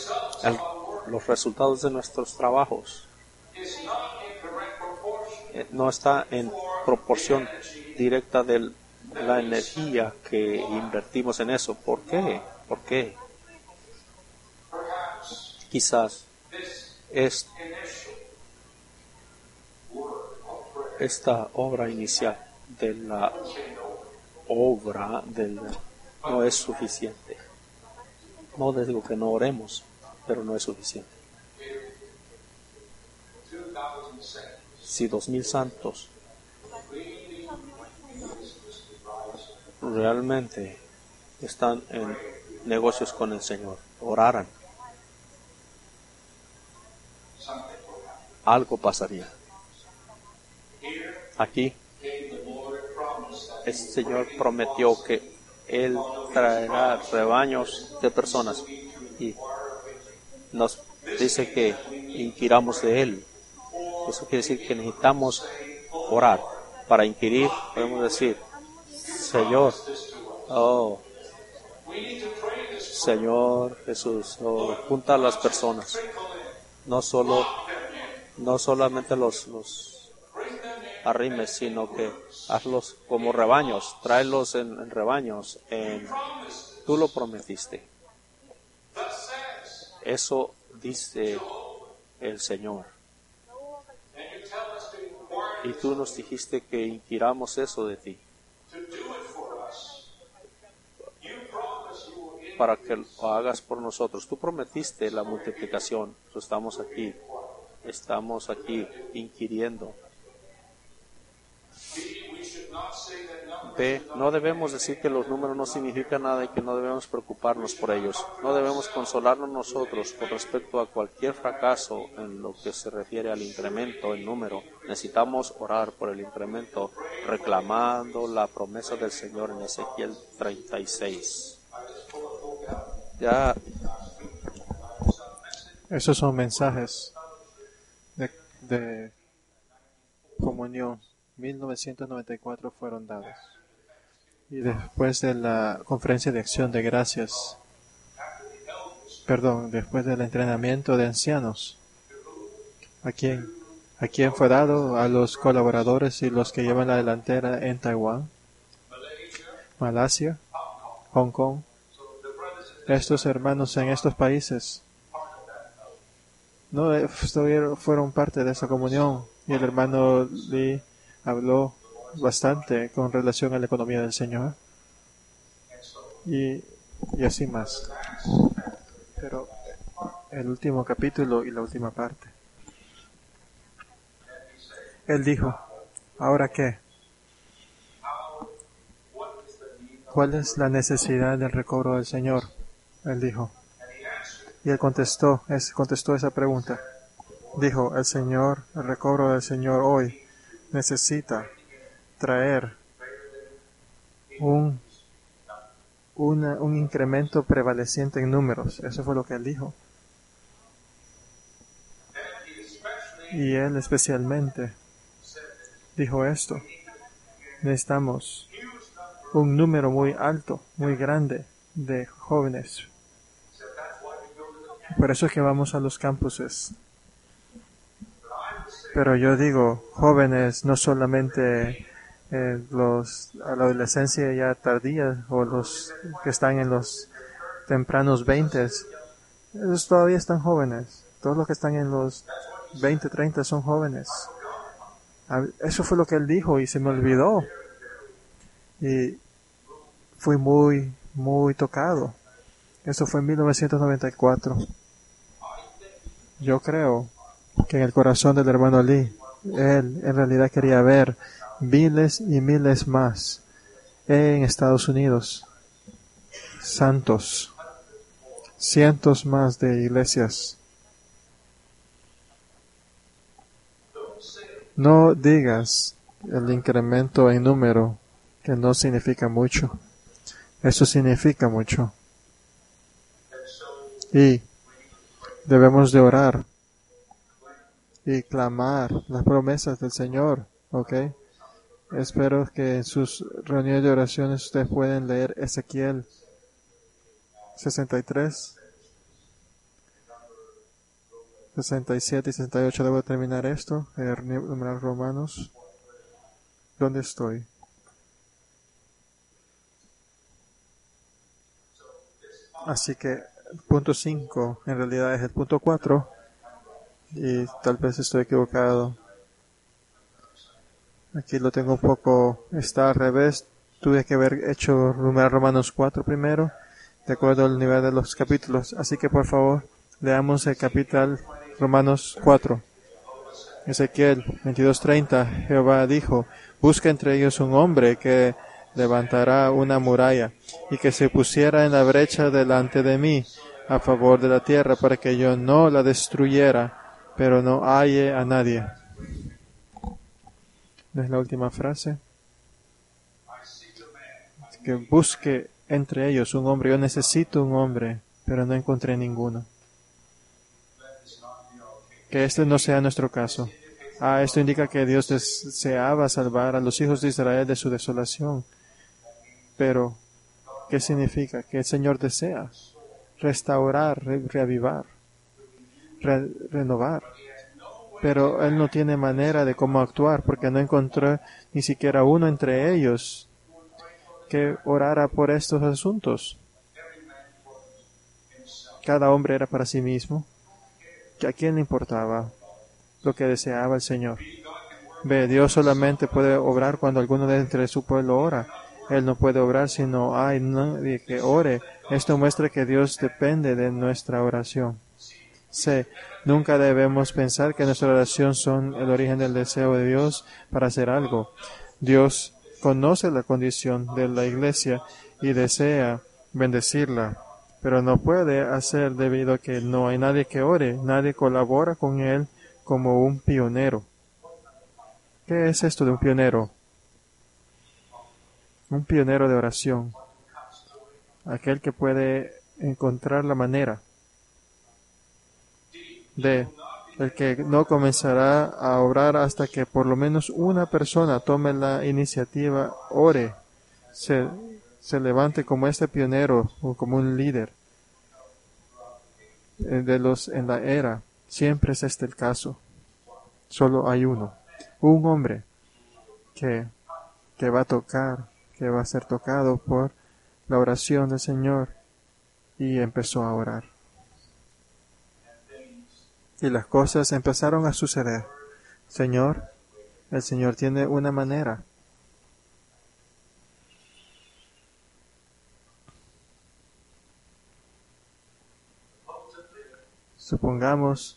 El, los resultados de nuestros trabajos eh, no está en proporción directa de la energía que invertimos en eso. ¿Por qué? ¿Por qué? Quizás es esta obra inicial de la obra del no es suficiente. No les digo que no oremos, pero no es suficiente. Si dos mil santos realmente están en negocios con el Señor, oraran, algo pasaría. Aquí el Señor prometió que Él traerá rebaños de personas y nos dice que inquiramos de Él. Eso quiere decir que necesitamos orar. Para inquirir podemos decir, Señor, oh, Señor Jesús, oh, junta a las personas, no solo, no solamente los, los arrimes, sino que hazlos como rebaños, tráelos en, en rebaños, en, tú lo prometiste. Eso dice el Señor. Y tú nos dijiste que inquiramos eso de ti, para que lo hagas por nosotros. Tú prometiste la multiplicación. Estamos aquí, estamos aquí inquiriendo. B. No debemos decir que los números no significan nada y que no debemos preocuparnos por ellos. No debemos consolarnos nosotros con respecto a cualquier fracaso en lo que se refiere al incremento en número. Necesitamos orar por el incremento, reclamando la promesa del Señor en Ezequiel treinta y seis. Ya. Esos son mensajes de, de comunión. mil novecientos noventa y cuatro fueron dados. Y después de la conferencia de acción de gracias, perdón, después del entrenamiento de ancianos, ¿a quién? ¿A quién fue dado? A los colaboradores y los que llevan la delantera en Taiwán, Malasia, Hong Kong. Estos hermanos en estos países no estuvieron, fueron parte de esa comunión, y el hermano Lee habló bastante con relación a la economía del Señor y, y así más. Pero el último capítulo y la última parte, él dijo, ¿ahora qué? ¿Cuál es la necesidad del recobro del Señor? Él dijo. Y él contestó, es, contestó esa pregunta. Dijo, el Señor, el recobro del Señor hoy necesita traer un, una, un incremento prevaleciente en números. Eso fue lo que él dijo. Y él especialmente dijo esto. Necesitamos un número muy alto, muy grande de jóvenes. Por eso es que vamos a los campuses. Pero yo digo, jóvenes, no solamente eh, los a la adolescencia ya tardía o los que están en los tempranos veintes, esos todavía están jóvenes. Todos los que están en los veinte, treinta son jóvenes. Eso fue lo que él dijo y se me olvidó. Y fui muy, muy tocado. Eso fue en mil novecientos noventa y cuatro. Yo creo que en el corazón del hermano Lee, él en realidad quería ver miles y miles más en Estados Unidos, santos, cientos más de iglesias. No digas el incremento en número, que no significa mucho. Eso significa mucho. Y debemos de orar y clamar las promesas del Señor, ¿ok? Espero que en sus reuniones de oraciones ustedes pueden leer Ezequiel sesenta y tres, sesenta y siete y sesenta y ocho. Debo terminar esto, numerar Romanos. ¿Dónde estoy? Así que punto cinco en realidad es el punto cuatro y tal vez estoy equivocado. Aquí lo tengo un poco, está al revés. Tuve que haber hecho numerar Romanos cuatro primero, de acuerdo al nivel de los capítulos. Así que por favor, leamos el capítulo Romanos cuatro. Ezequiel veintidós treinta, Jehová dijo, busca entre ellos un hombre que levantará una muralla y que se pusiera en la brecha delante de mí a favor de la tierra para que yo no la destruyera, pero no halle a nadie. ¿No es la última frase? Que busque entre ellos un hombre. Yo necesito un hombre, pero no encontré ninguno. Que este no sea nuestro caso. Ah, esto indica que Dios deseaba salvar a los hijos de Israel de su desolación. Pero, ¿qué significa? Que el Señor desea restaurar, re reavivar, re renovar. Pero Él no tiene manera de cómo actuar porque no encontró ni siquiera uno entre ellos que orara por estos asuntos. Cada hombre era para sí mismo. ¿A quién le importaba lo que deseaba el Señor? Ve, Dios solamente puede obrar cuando alguno de entre su pueblo ora. Él no puede obrar si no hay nadie que ore. Esto muestra que Dios depende de nuestra oración. C. Nunca debemos pensar que nuestra oración son el origen del deseo de Dios para hacer algo. Dios conoce la condición de la iglesia y desea bendecirla, pero no puede hacer debido a que no hay nadie que ore, nadie colabora con Él como un pionero. ¿Qué es esto de un pionero? Un pionero de oración, aquel que puede encontrar la manera de el que no comenzará a orar hasta que por lo menos una persona tome la iniciativa, ore, se, se levante como este pionero o como un líder de los en la era. Siempre es este el caso. Solo hay uno, un hombre que, que va a tocar, que va a ser tocado por la oración del Señor, y empezó a orar. Y las cosas empezaron a suceder. Señor, el Señor tiene una manera. Supongamos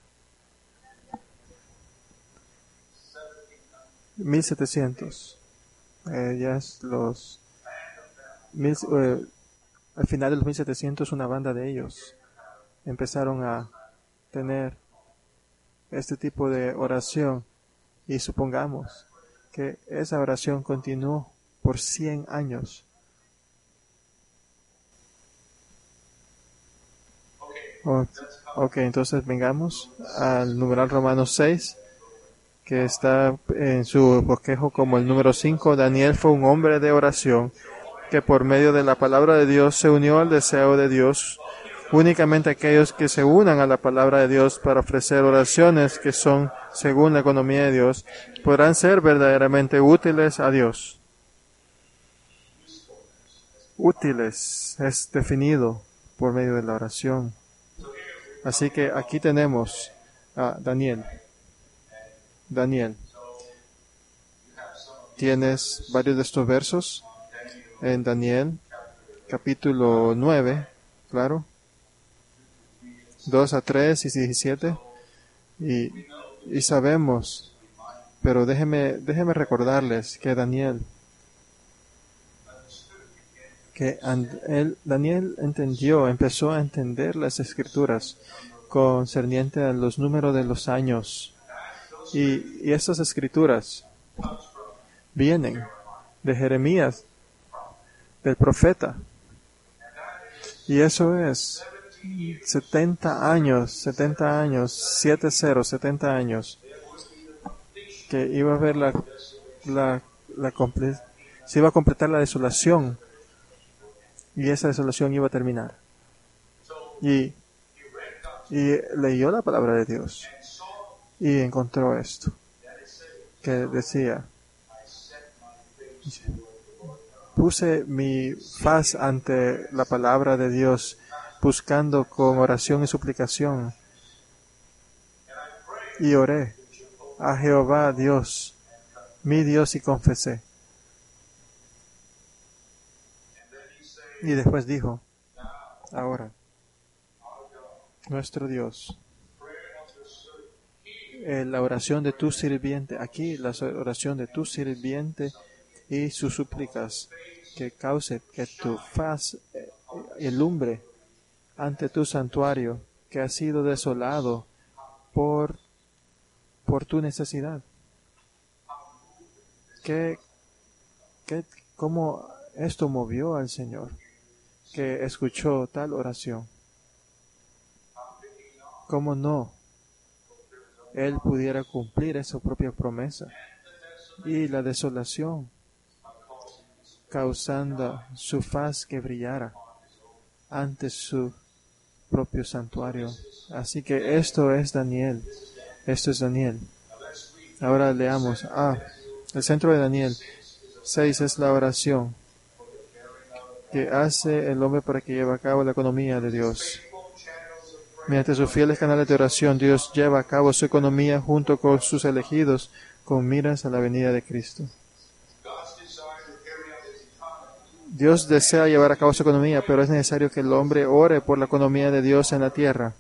mil setecientos. Eh, ya es los mil, eh, al final de los mil setecientos una banda de ellos empezaron a tener este tipo de oración, y supongamos que esa oración continuó por cien años. Ok, okay, entonces vengamos al numeral Romanos seis, que está en su bosquejo como el número cinco. Daniel fue un hombre de oración que por medio de la palabra de Dios se unió al deseo de Dios. Únicamente aquellos que se unan a la palabra de Dios para ofrecer oraciones que son según la economía de Dios podrán ser verdaderamente útiles a Dios. Útiles es definido por medio de la oración. Así que aquí tenemos a Daniel. Daniel. Tienes varios de estos versos en Daniel, capítulo nueve, claro. dos a tres y diecisiete, y, y sabemos, pero déjeme, déjeme recordarles que Daniel, que él, Daniel entendió, empezó a entender las escrituras concerniente a los números de los años, y, y estas escrituras vienen de Jeremías, del profeta, y eso es setenta años, setenta años, siete cero, setenta años, que iba a haber la, la, la comple- se iba a completar la desolación, y esa desolación iba a terminar. Y, y leyó la palabra de Dios, y encontró esto, que decía Puse mi faz ante la palabra de Dios, buscando con oración y suplicación. Y oré a Jehová Dios, mi Dios, y confesé. Y después dijo, ahora, nuestro Dios, eh, la oración de tu sirviente, aquí la oración de tu sirviente y sus súplicas, que cause que tu faz eh, ilumbre ante tu santuario, que ha sido desolado por, por tu necesidad. ¿Qué, qué, ¿Cómo esto movió al Señor, que escuchó tal oración? ¿Cómo no Él pudiera cumplir esa propia promesa? Y la desolación, causando su faz que brillara ante su propio santuario. Así que esto es Daniel. Esto es Daniel. Ahora leamos. Ah, el centro de Daniel seis es la oración que hace el hombre para que lleve a cabo la economía de Dios. Mediante sus fieles canales de oración, Dios lleva a cabo su economía junto con sus elegidos, con miras a la venida de Cristo. Dios desea llevar a cabo su economía, pero es necesario que el hombre ore por la economía de Dios en la tierra.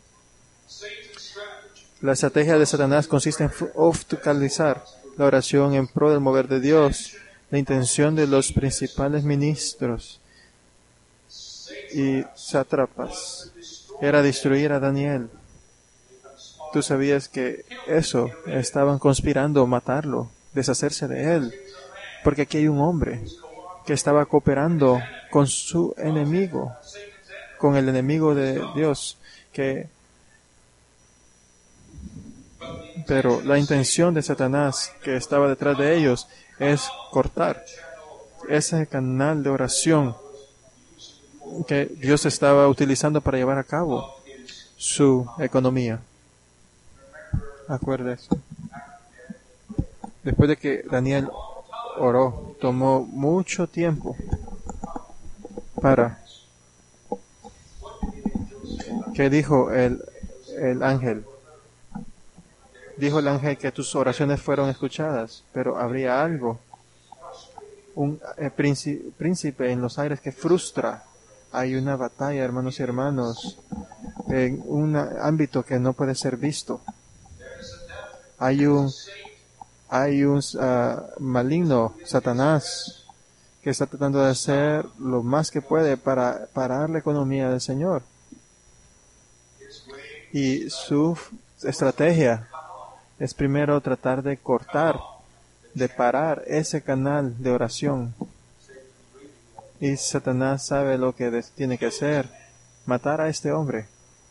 La estrategia de Satanás consiste en obstaculizar la oración en pro del mover de Dios. La intención de los principales ministros y sátrapas era destruir a Daniel. Tú sabías que eso, estaban conspirando matarlo, deshacerse de él, porque aquí hay un hombre que estaba cooperando con su enemigo, con el enemigo de Dios, que pero la intención de Satanás que estaba detrás de ellos es cortar ese canal de oración que Dios estaba utilizando para llevar a cabo su economía. Acuérdese. Después de que Daniel oró, tomó mucho tiempo para... ¿Qué dijo el, el ángel? Dijo el ángel que tus oraciones fueron escuchadas, pero habría algo, un eh, príncipe, príncipe en los aires que frustra. Hay una batalla, hermanos y hermanos, en un ámbito que no puede ser visto. Hay un, hay un uh, maligno, Satanás, que está tratando de hacer lo más que puede para parar la economía del Señor. Y su estrategia es primero tratar de cortar, de parar ese canal de oración. Y Satanás sabe lo que tiene que hacer, matar a este hombre,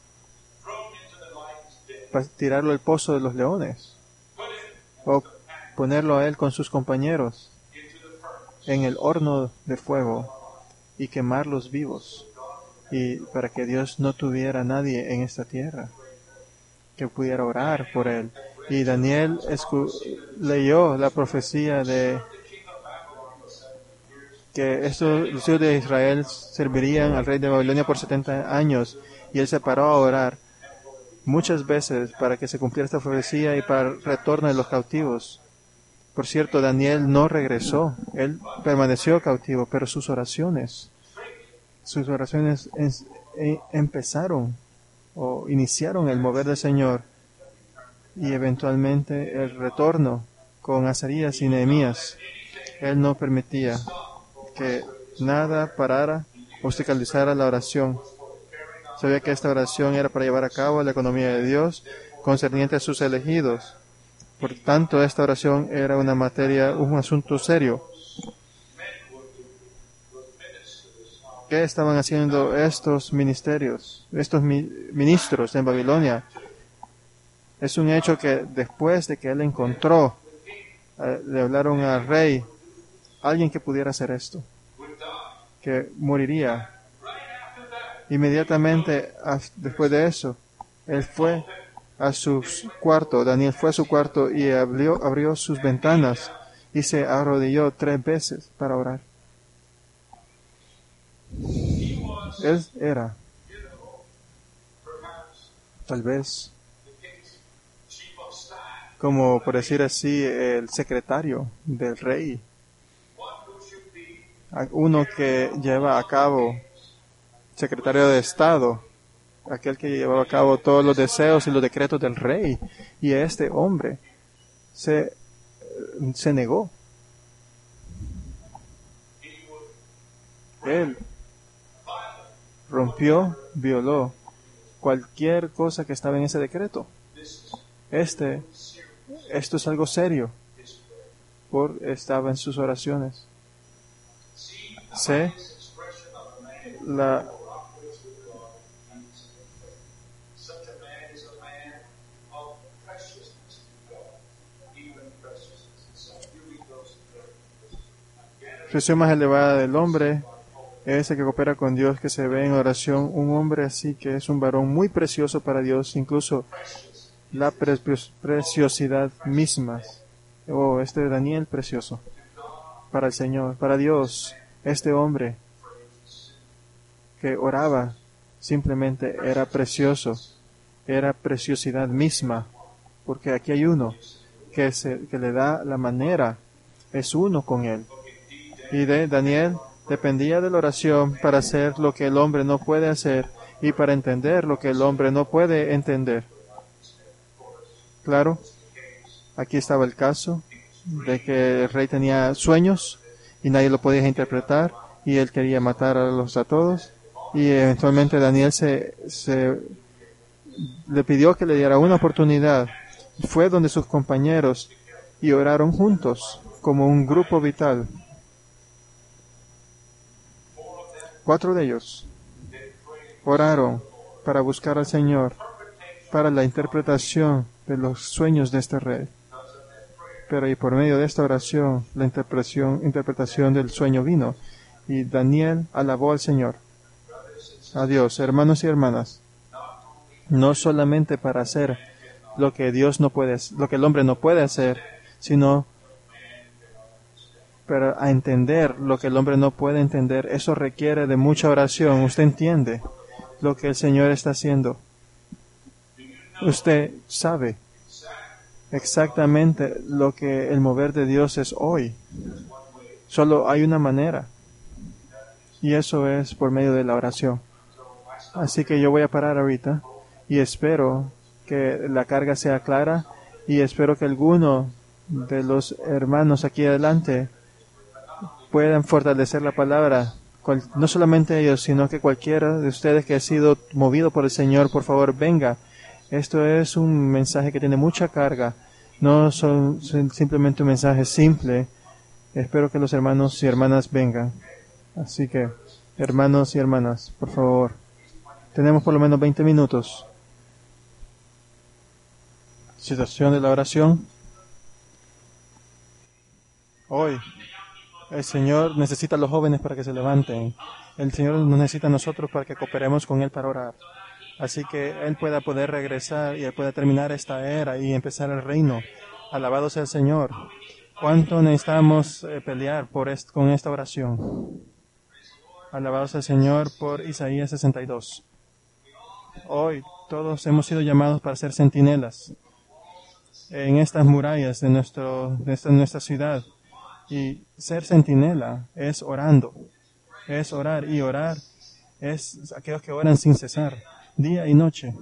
para tirarlo al pozo de los leones, o ponerlo a él con sus compañeros en el horno de fuego y quemarlos vivos, y para que Dios no tuviera nadie en esta tierra que pudiera orar por él. Y Daniel escu- leyó la profecía de que estos, los hijos de Israel servirían al rey de Babilonia por setenta años, y él se paró a orar muchas veces para que se cumpliera esta profecía y para el retorno de los cautivos. Por cierto, Daniel no regresó, él permaneció cautivo, pero sus oraciones, sus oraciones en, en, empezaron o iniciaron el mover del Señor, y eventualmente el retorno con Azarías y Nehemías. Él no permitía que nada parara, obstaculizara la oración. Sabía que esta oración era para llevar a cabo la economía de Dios concerniente a sus elegidos. Por tanto, esta oración era una materia, un asunto serio. ¿Qué estaban haciendo estos ministerios, estos mi- ministros en Babilonia? Es un hecho que después de que él encontró, eh, le hablaron al rey, alguien que pudiera hacer esto, que moriría. Inmediatamente después de eso, él fue a su cuarto, Daniel fue a su cuarto y abrió, abrió sus ventanas y se arrodilló tres veces para orar. Él era, tal vez, como por decir así, el secretario del rey. Uno que lleva a cabo, secretario de Estado, aquel que llevaba a cabo todos los deseos y los decretos del rey. Y este hombre se, se negó. Él rompió, violó cualquier cosa que estaba en ese decreto. Este, esto es algo serio. Por, estaba en sus oraciones. Sé la expresión más elevada del hombre es el que coopera con Dios, que se ve en oración. Un hombre así que es un varón muy precioso para Dios, incluso la pre preciosidad misma. Oh, este Daniel precioso para el Señor, para Dios. Este hombre que oraba simplemente era precioso, era preciosidad misma, porque aquí hay uno que, se, que le da la manera, es uno con él. Y de Daniel dependía de la oración para hacer lo que el hombre no puede hacer y para entender lo que el hombre no puede entender. Claro, aquí estaba el caso de que el rey tenía sueños y nadie lo podía interpretar y él quería matar a los a todos y eventualmente Daniel se, se le pidió que le diera una oportunidad. Fue donde sus compañeros y oraron juntos como un grupo vital. Cuatro de ellos oraron para buscar al Señor para la interpretación de los sueños de este rey. Pero y por medio de esta oración, la interpretación, interpretación del sueño vino. Y Daniel alabó al Señor. A Dios, hermanos y hermanas. No solamente para hacer lo que Dios no puede, lo que el hombre no puede hacer, sino para entender lo que el hombre no puede entender. Eso requiere de mucha oración. Usted entiende lo que el Señor está haciendo. Usted sabe exactamente lo que el mover de Dios es hoy. Solo hay una manera. Y eso es por medio de la oración. Así que yo voy a parar ahorita y espero que la carga sea clara y espero que alguno de los hermanos aquí adelante puedan fortalecer la palabra. No solamente ellos, sino que cualquiera de ustedes que ha sido movido por el Señor, por favor, venga. Esto es un mensaje que tiene mucha carga. No son simplemente un mensaje simple. Espero que los hermanos y hermanas vengan. Así que, hermanos y hermanas, por favor. Tenemos por lo menos veinte minutos. Situación de la oración. Hoy, el Señor necesita a los jóvenes para que se levanten. El Señor nos necesita a nosotros para que cooperemos con Él para orar. Así que Él pueda poder regresar y Él pueda terminar esta era y empezar el reino. Alabado sea el Señor. ¿Cuánto necesitamos eh, pelear por est con esta oración? Alabado sea el Señor por Isaías sesenta y dos. Hoy todos hemos sido llamados para ser centinelas en estas murallas de, nuestro, de esta, nuestra ciudad. Y ser centinela es orando. Es orar y orar es aquellos que oran sin cesar, día y noche.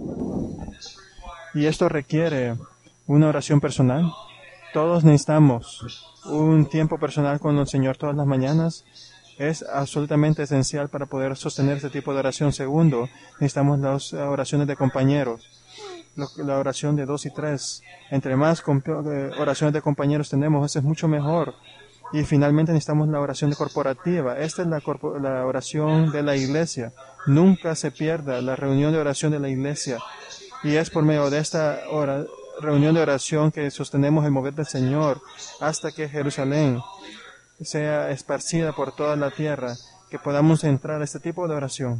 Y esto requiere una oración personal. Todos necesitamos un tiempo personal con el Señor todas las mañanas. Es absolutamente esencial para poder sostener este tipo de oración. Segundo, necesitamos las oraciones de compañeros. La oración de dos y tres. Entre más oraciones de compañeros tenemos, eso es mucho mejor. Y finalmente necesitamos la oración corporativa. Esta es la, corpo la oración de la iglesia. Nunca se pierda la reunión de oración de la iglesia. Y es por medio de esta hora, reunión de oración que sostenemos el mover del Señor hasta que Jerusalén sea esparcida por toda la tierra, que podamos entrar a este tipo de oración.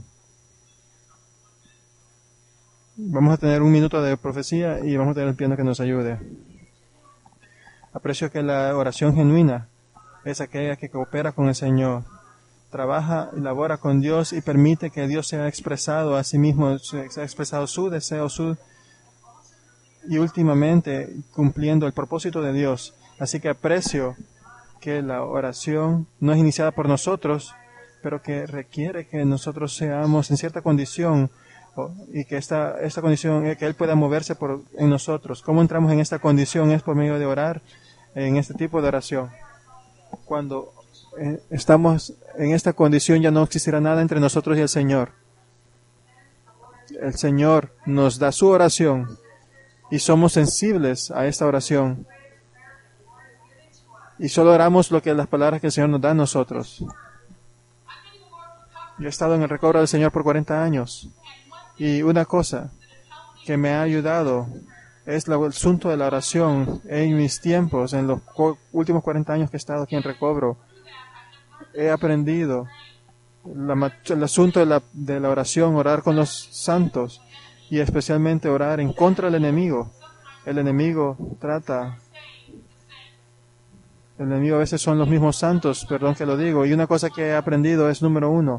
Vamos a tener un minuto de profecía y vamos a tener el piano que nos ayude. Aprecio que la oración genuina es aquella que coopera con el Señor, trabaja y labora con Dios y permite que Dios sea expresado a sí mismo, sea expresado su deseo, su y últimamente cumpliendo el propósito de Dios. Así que aprecio que la oración no es iniciada por nosotros, pero que requiere que nosotros seamos en cierta condición y que esta, esta condición, que Él pueda moverse por, en nosotros. ¿Cómo entramos en esta condición? Es por medio de orar en este tipo de oración. Cuando eh, estamos en esta condición ya no existirá nada entre nosotros y el Señor. El Señor nos da su oración y somos sensibles a esta oración. Y solo oramos lo que las palabras que el Señor nos da a nosotros. Yo he estado en el recobro del Señor por cuarenta años. Y una cosa que me ha ayudado es el asunto de la oración en mis tiempos, en los últimos cuarenta años que he estado aquí en recobro. He aprendido la, el asunto de la, de la oración, orar con los santos y especialmente orar en contra del enemigo. El enemigo trata... El enemigo a veces son los mismos santos, perdón que lo digo. Y una cosa que he aprendido es, número uno,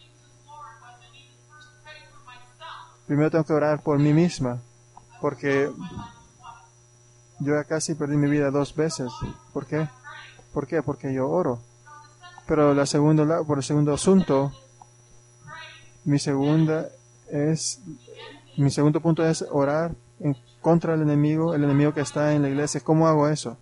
primero tengo que orar por mí misma, porque yo ya casi perdí mi vida dos veces. ¿Por qué? ¿Por qué? Porque yo oro. Pero la segunda, por el segundo asunto, mi segunda es, mi segundo punto es orar en contra del enemigo, el enemigo que está en la iglesia. ¿Cómo hago eso?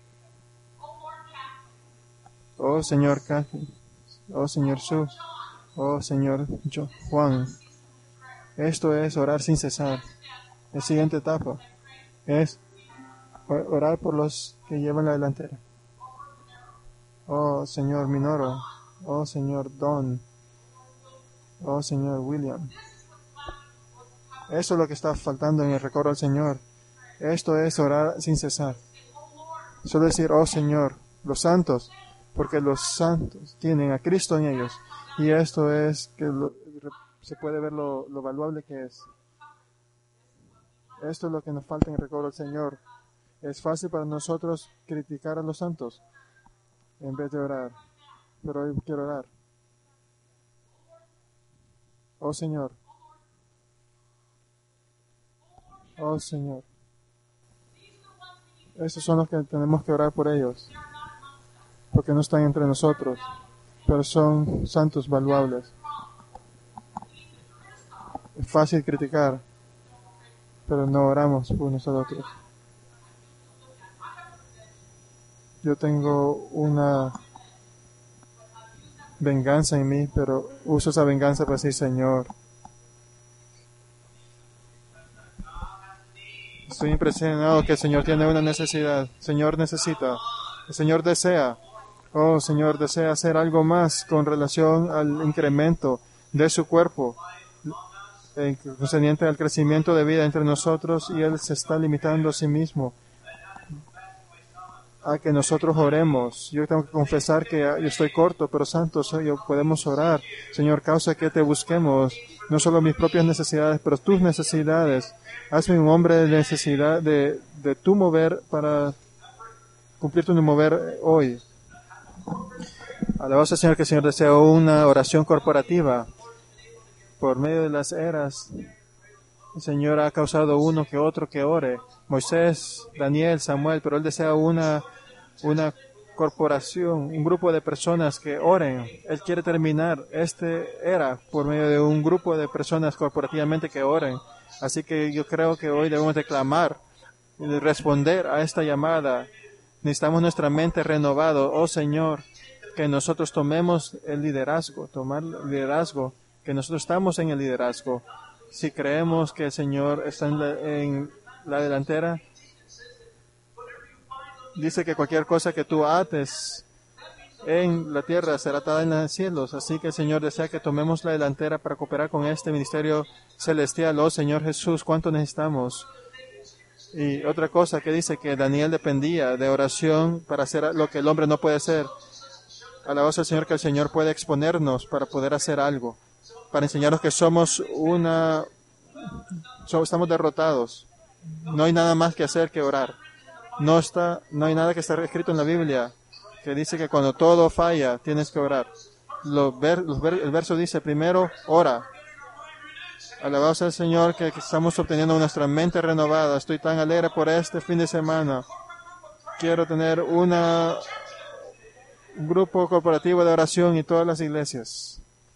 Oh Señor Cathy, oh Señor Sue, oh Señor Yo, Juan. Esto es orar sin cesar. La siguiente etapa es orar por los que llevan la delantera. Oh Señor Minoro, oh Señor Don, oh Señor William. Eso es lo que está faltando en el recobro al Señor. Esto es orar sin cesar. Solo decir, oh Señor, los santos, porque los santos tienen a Cristo en ellos. Y esto es que lo, se puede ver lo, lo valuable que es. Esto es lo que nos falta en el recobro al Señor. Es fácil para nosotros criticar a los santos en vez de orar. Pero hoy quiero orar. Oh Señor. Oh Señor. Estos son los que tenemos que orar por ellos. Porque no están entre nosotros, pero son santos valuables. Es fácil criticar, pero no oramos por nosotros. Yo tengo una venganza en mí, pero uso esa venganza para decir, Señor, estoy impresionado que el Señor tiene una necesidad. El Señor necesita, el Señor desea. Oh, Señor, desea hacer algo más con relación al incremento de su cuerpo, eh, concerniente al crecimiento de vida entre nosotros, y Él se está limitando a sí mismo a que nosotros oremos. Yo tengo que confesar que yo estoy corto, pero santo soy yo, podemos orar. Señor, causa que te busquemos, no solo mis propias necesidades, pero tus necesidades. Hazme un hombre de necesidad de, de tu mover para cumplir tu mover hoy. Alabado sea el Señor, que el Señor desea una oración corporativa. Por medio de las eras, el Señor ha causado uno que otro que ore. Moisés, Daniel, Samuel, pero Él desea una, una corporación, un grupo de personas que oren. Él quiere terminar este era por medio de un grupo de personas corporativamente que oren. Así que yo creo que hoy debemos de clamar y de responder a esta llamada. Necesitamos nuestra mente renovada. Oh Señor, que nosotros tomemos el liderazgo, tomar el liderazgo, que nosotros estamos en el liderazgo. Si creemos que el Señor está en la, en la delantera, dice que cualquier cosa que tú ates en la tierra será atada en los cielos. Así que el Señor desea que tomemos la delantera para cooperar con este ministerio celestial. Oh Señor Jesús, ¿cuánto necesitamos? Y otra cosa que dice que Daniel dependía de oración para hacer lo que el hombre no puede hacer. Alabado sea el Señor, que el Señor puede exponernos para poder hacer algo, para enseñarnos que somos una, somos, estamos derrotados. No hay nada más que hacer que orar. No está, no hay nada que está escrito en la Biblia que dice que cuando todo falla tienes que orar. Los ver, los ver, el verso dice primero ora. Alabado sea el Señor que, que estamos obteniendo nuestra mente renovada. Estoy tan alegre por este fin de semana. Quiero tener una, un grupo corporativo de oración en todas las iglesias.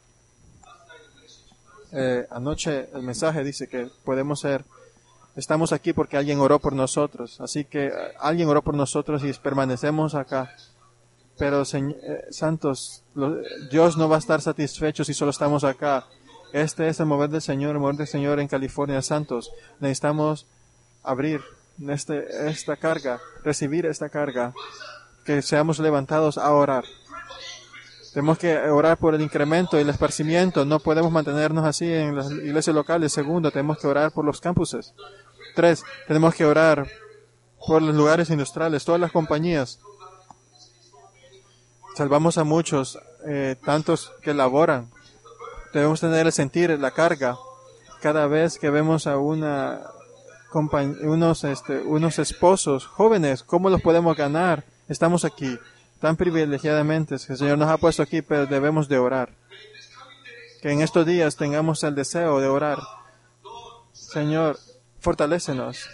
Eh, anoche el mensaje dice que podemos ser, estamos aquí porque alguien oró por nosotros. Así que eh, alguien oró por nosotros y permanecemos acá. Pero, señ- eh, santos, lo, Dios no va a estar satisfecho si solo estamos acá. Este es el mover del Señor, el mover del Señor en California, santos. Necesitamos abrir este, esta carga, recibir esta carga, que seamos levantados a orar. Tenemos que orar por el incremento y el esparcimiento. No podemos mantenernos así en las iglesias locales. Segundo, tenemos que orar por los campuses. Tres, tenemos que orar por los lugares industriales, todas las compañías. Salvamos a muchos, eh, tantos que laboran. Debemos tener el sentir, la carga. Cada vez que vemos a una compañ- unos, este, unos esposos jóvenes, ¿cómo los podemos ganar? Estamos aquí tan privilegiadamente, que el Señor nos ha puesto aquí, pero debemos de orar. Que en estos días tengamos el deseo de orar. Señor, fortalécenos.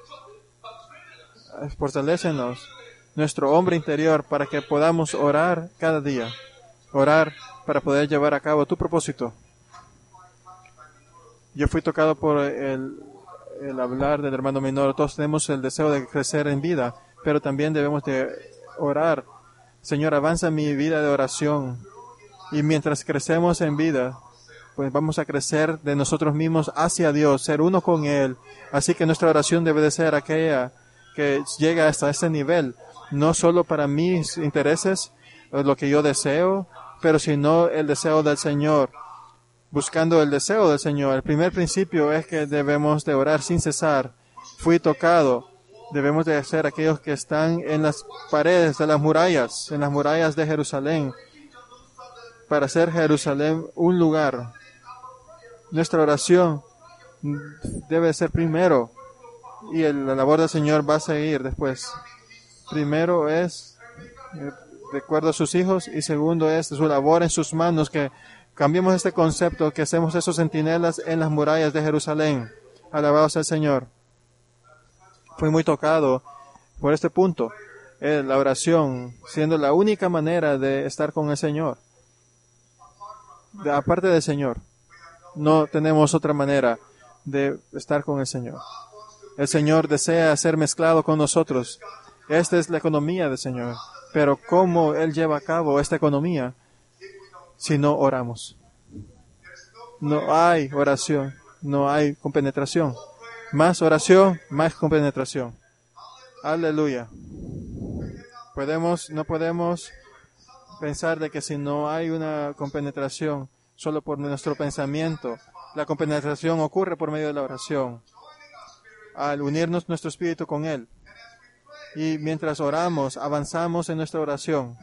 Fortalécenos nuestro hombre interior para que podamos orar cada día. Orar para poder llevar a cabo tu propósito. Yo fui tocado por el, el hablar del hermano menor. Todos tenemos el deseo de crecer en vida, pero también debemos de orar. Señor, avanza mi vida de oración. Y mientras crecemos en vida, pues vamos a crecer de nosotros mismos hacia Dios, ser uno con Él. Así que nuestra oración debe de ser aquella que llega hasta ese nivel, no solo para mis intereses, lo que yo deseo, pero sino el deseo del Señor, buscando el deseo del Señor. El primer principio es que debemos de orar sin cesar. Fui tocado. Debemos de ser aquellos que están en las paredes de las murallas, en las murallas de Jerusalén, para hacer Jerusalén un lugar. Nuestra oración debe ser primero, y el, la labor del Señor va a seguir después. Primero es eh, recuerdo a sus hijos, y segundo es su labor en sus manos, que cambiemos este concepto, que hacemos esos centinelas en las murallas de Jerusalén. Alabado sea el Señor. Fui muy tocado por este punto, eh, la oración siendo la única manera de estar con el Señor. De, aparte del Señor, no tenemos otra manera de estar con el Señor. El Señor desea ser mezclado con nosotros. Esta es la economía del Señor. Pero ¿cómo Él lleva a cabo esta economía si no oramos? No hay oración, no hay compenetración. Más oración, más compenetración. Aleluya. Podemos, no podemos pensar de que si no hay una compenetración solo por nuestro pensamiento, la compenetración ocurre por medio de la oración. Al unirnos nuestro espíritu con Él. Y mientras oramos, avanzamos en nuestra oración.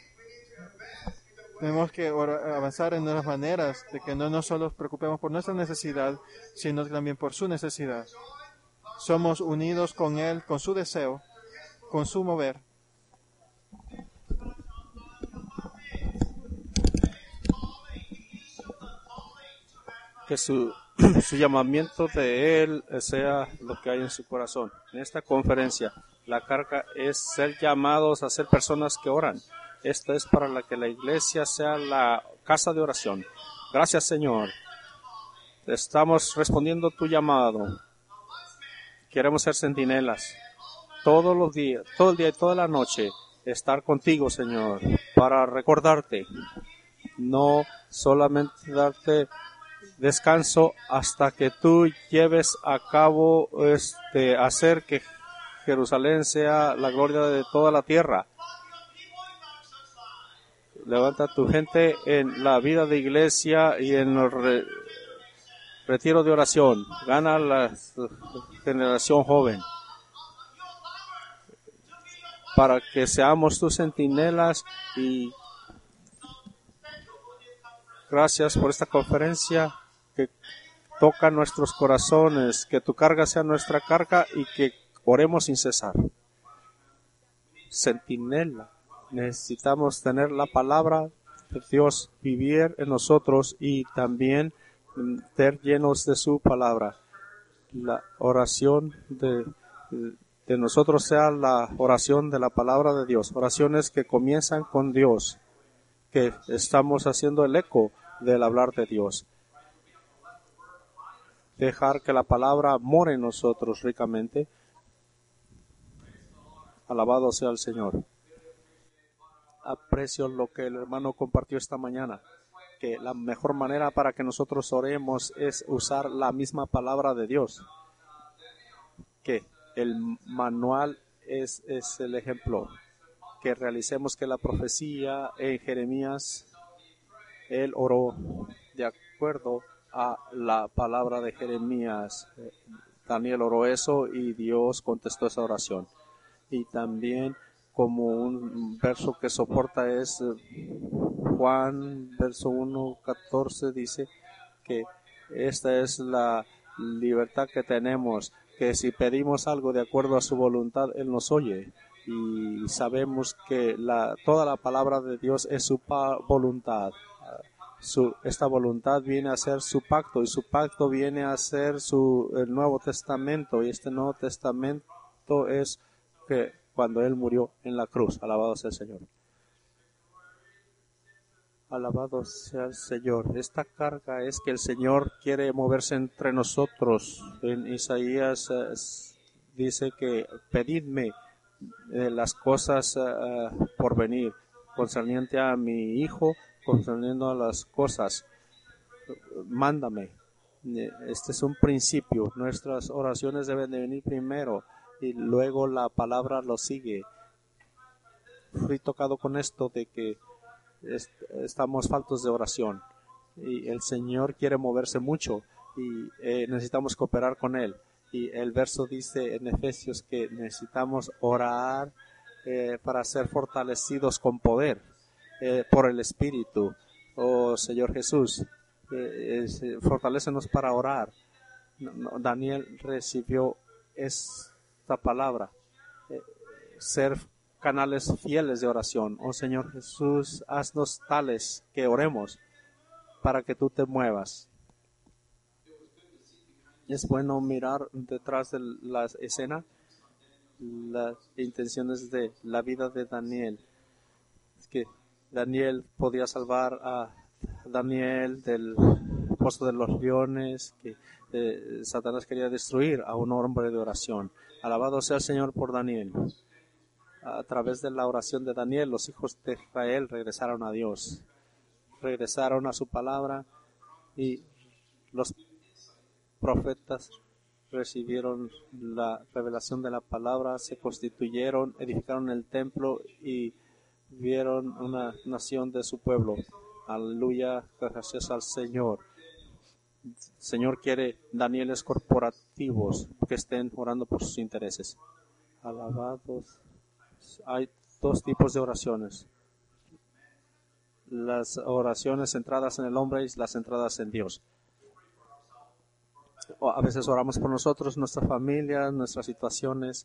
Tenemos que or- avanzar en nuestras maneras de que no nos solo preocupemos por nuestra necesidad, sino también por su necesidad. Somos unidos con Él, con su deseo, con su mover. Que su, su llamamiento de Él sea lo que hay en su corazón. En esta conferencia, la carga es ser llamados a ser personas que oran. Esto es para la que la iglesia sea la casa de oración. Gracias, Señor. Estamos respondiendo a tu llamado. Queremos ser centinelas todos los días, todo el día y toda la noche, estar contigo, Señor, para recordarte, no solamente darte descanso hasta que tú lleves a cabo, este, hacer que Jerusalén sea la gloria de toda la tierra. Levanta tu gente en la vida de iglesia y en el re, retiro de oración. Gana la generación joven para que seamos tus centinelas. Y gracias por esta conferencia que toca nuestros corazones, que tu carga sea nuestra carga y que oremos sin cesar. centinela. Necesitamos tener la palabra de Dios, vivir en nosotros y también ser llenos de su palabra. La oración de, de nosotros sea la oración de la palabra de Dios. Oraciones que comienzan con Dios, que estamos haciendo el eco del hablar de Dios. Dejar que la palabra more en nosotros ricamente. Alabado sea el Señor. Aprecio lo que el hermano compartió esta mañana, que la mejor manera para que nosotros oremos es usar la misma palabra de Dios, que el manual es, es el ejemplo, que realicemos que la profecía en Jeremías, él oró de acuerdo a la palabra de Jeremías. Daniel oró eso y Dios contestó esa oración. Y también como un verso que soporta es Juan, verso uno, catorce, dice que esta es la libertad que tenemos, que si pedimos algo de acuerdo a su voluntad, Él nos oye. Y sabemos que la, toda la palabra de Dios es su pa- voluntad. Su, esta voluntad viene a ser su pacto, y su pacto viene a ser su, el Nuevo Testamento, y este Nuevo Testamento es que cuando Él murió en la cruz. Alabado sea el Señor. Alabado sea el Señor. Esta carga es que el Señor quiere moverse entre nosotros. En Isaías eh, dice que pedidme eh, las cosas eh, por venir, concerniente a mi hijo, concerniendo a las cosas. Mándame. Este es un principio. Nuestras oraciones deben de venir primero y luego la palabra lo sigue. Fui tocado con esto de que est- estamos faltos de oración y el Señor quiere moverse mucho y eh, necesitamos cooperar con Él. Y el verso dice en Efesios que necesitamos orar eh, para ser fortalecidos con poder eh, por el Espíritu. Oh Señor Jesús, eh, es, eh, fortalécenos para orar. No, no, Daniel recibió esta palabra, eh, ser canales fieles de oración. Oh Señor Jesús, haznos tales que oremos para que tú te muevas. Es bueno mirar detrás de la escena las intenciones de la vida de Daniel. Es que Daniel podía salvar a Daniel del pozo de los leones, que eh, Satanás quería destruir a un hombre de oración. Alabado sea el Señor por Daniel. A través de la oración de Daniel, los hijos de Israel regresaron a Dios, regresaron a su palabra, y los profetas recibieron la revelación de la palabra, se constituyeron, edificaron el templo y vieron una nación de su pueblo. Aleluya, gracias al Señor. El Señor quiere Danieles corporativos que estén orando por sus intereses. Alabados. Hay dos tipos de oraciones: las oraciones centradas en el hombre y las centradas en Dios. O a veces oramos por nosotros, nuestra familia, nuestras situaciones,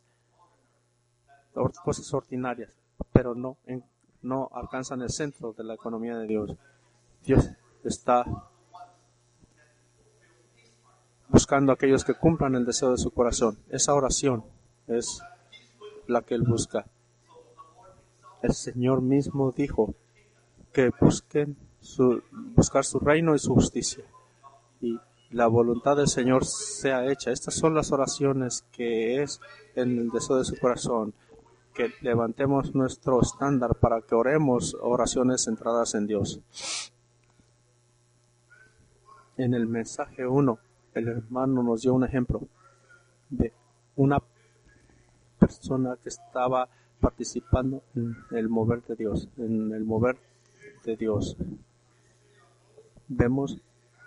cosas ordinarias, pero no, en, no alcanzan el centro de la economía de Dios. Dios está buscando a aquellos que cumplan el deseo de su corazón. Esa oración es la que Él busca. El Señor mismo dijo que busquen su, buscar su reino y su justicia, y la voluntad del Señor sea hecha. Estas son las oraciones que es en el deseo de su corazón, que levantemos nuestro estándar para que oremos oraciones centradas en Dios. En el mensaje uno, el hermano nos dio un ejemplo de una persona que estaba participando en el mover de Dios, en el mover de Dios. Vemos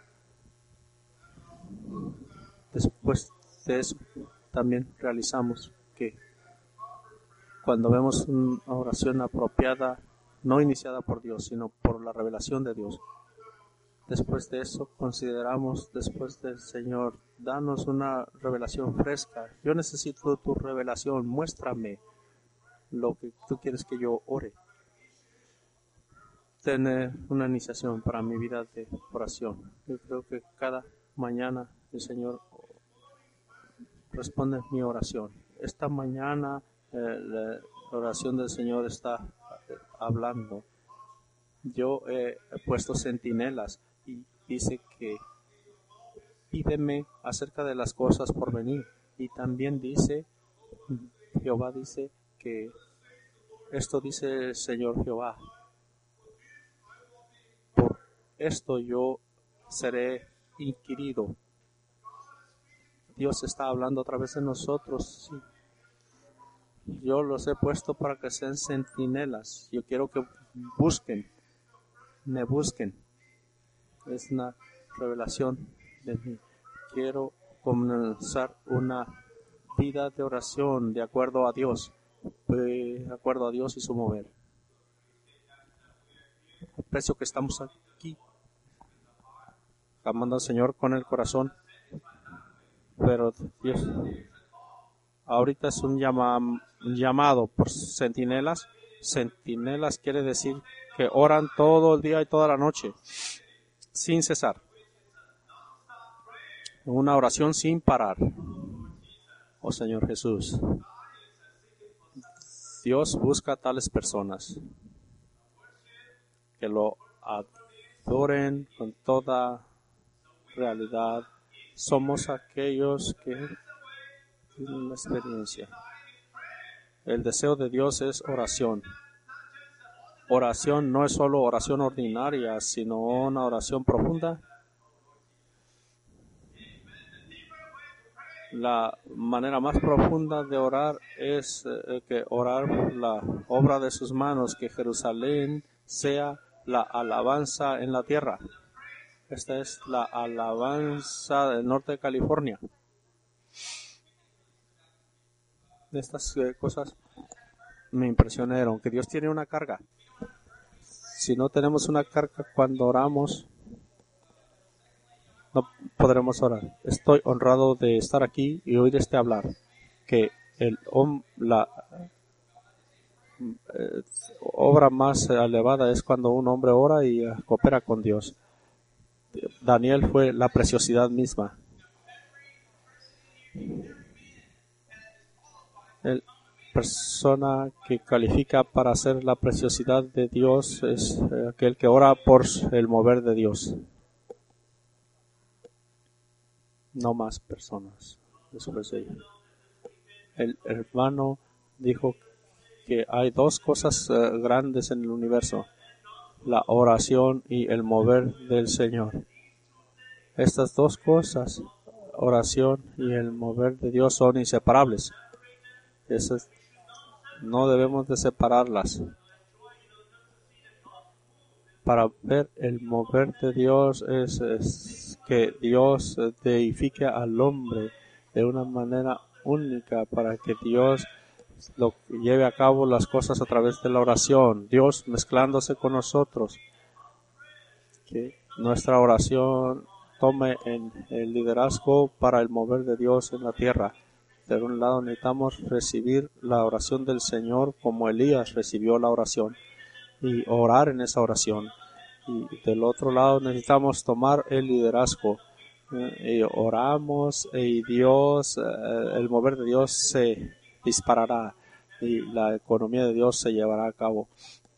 después de eso, también realizamos que cuando vemos una oración apropiada, no iniciada por Dios, sino por la revelación de Dios, después de eso consideramos, después del Señor, danos una revelación fresca. Yo necesito tu revelación, muéstrame. lo que tú quieres que yo ore. Tener una iniciación para mi vida de oración. Yo creo que cada mañana el Señor responde mi oración. Esta mañana eh, la oración del Señor está hablando. Yo eh, he puesto centinelas y dice que pídeme acerca de las cosas por venir. Y también dice, Jehová dice que esto dice el Señor Jehová. Por esto yo seré inquirido. Dios está hablando a través de nosotros. Sí. Yo los he puesto para que sean centinelas. Yo quiero que busquen, me busquen. Es una revelación de mí. Quiero comenzar una vida de oración de acuerdo a Dios, de acuerdo a Dios y su mover. Aprecio que estamos aquí, amando al Señor con el corazón, pero Dios, ahorita es un llama, llamado por centinelas. Centinelas quiere decir que oran todo el día y toda la noche, sin cesar. Una oración sin parar. Oh Señor Jesús, Dios busca a tales personas que lo adoren con toda realidad. Somos aquellos que tienen la experiencia. El deseo de Dios es oración. Oración no es solo oración ordinaria, sino una oración profunda. La manera más profunda de orar es eh, que orar por la obra de sus manos, que Jerusalén sea la alabanza en la tierra. Esta es la alabanza del norte de California. Estas eh, cosas me impresionaron, que Dios tiene una carga. Si no tenemos una carga cuando oramos, no podremos orar. Estoy honrado de estar aquí y oír este hablar, que el la eh, obra más elevada es cuando un hombre ora y uh, coopera con Dios. Daniel fue la preciosidad misma. El persona que califica para ser la preciosidad de Dios es eh, aquel que ora por el mover de Dios. No más personas después de ella. El hermano dijo que hay dos cosas uh, grandes en el universo: la oración y el mover del Señor. Estas dos cosas, oración y el mover de Dios, son inseparables. Esas, no debemos de separarlas. Para ver el mover de Dios es, es que Dios deifique al hombre de una manera única, para que Dios lo lleve a cabo las cosas a través de la oración. Dios mezclándose con nosotros. Que nuestra oración tome en el liderazgo para el mover de Dios en la tierra. De un lado necesitamos recibir la oración del Señor como Elías recibió la oración y orar en esa oración. Y del otro lado necesitamos tomar el liderazgo. Eh, y oramos y Dios, eh, el mover de Dios se disparará y la economía de Dios se llevará a cabo.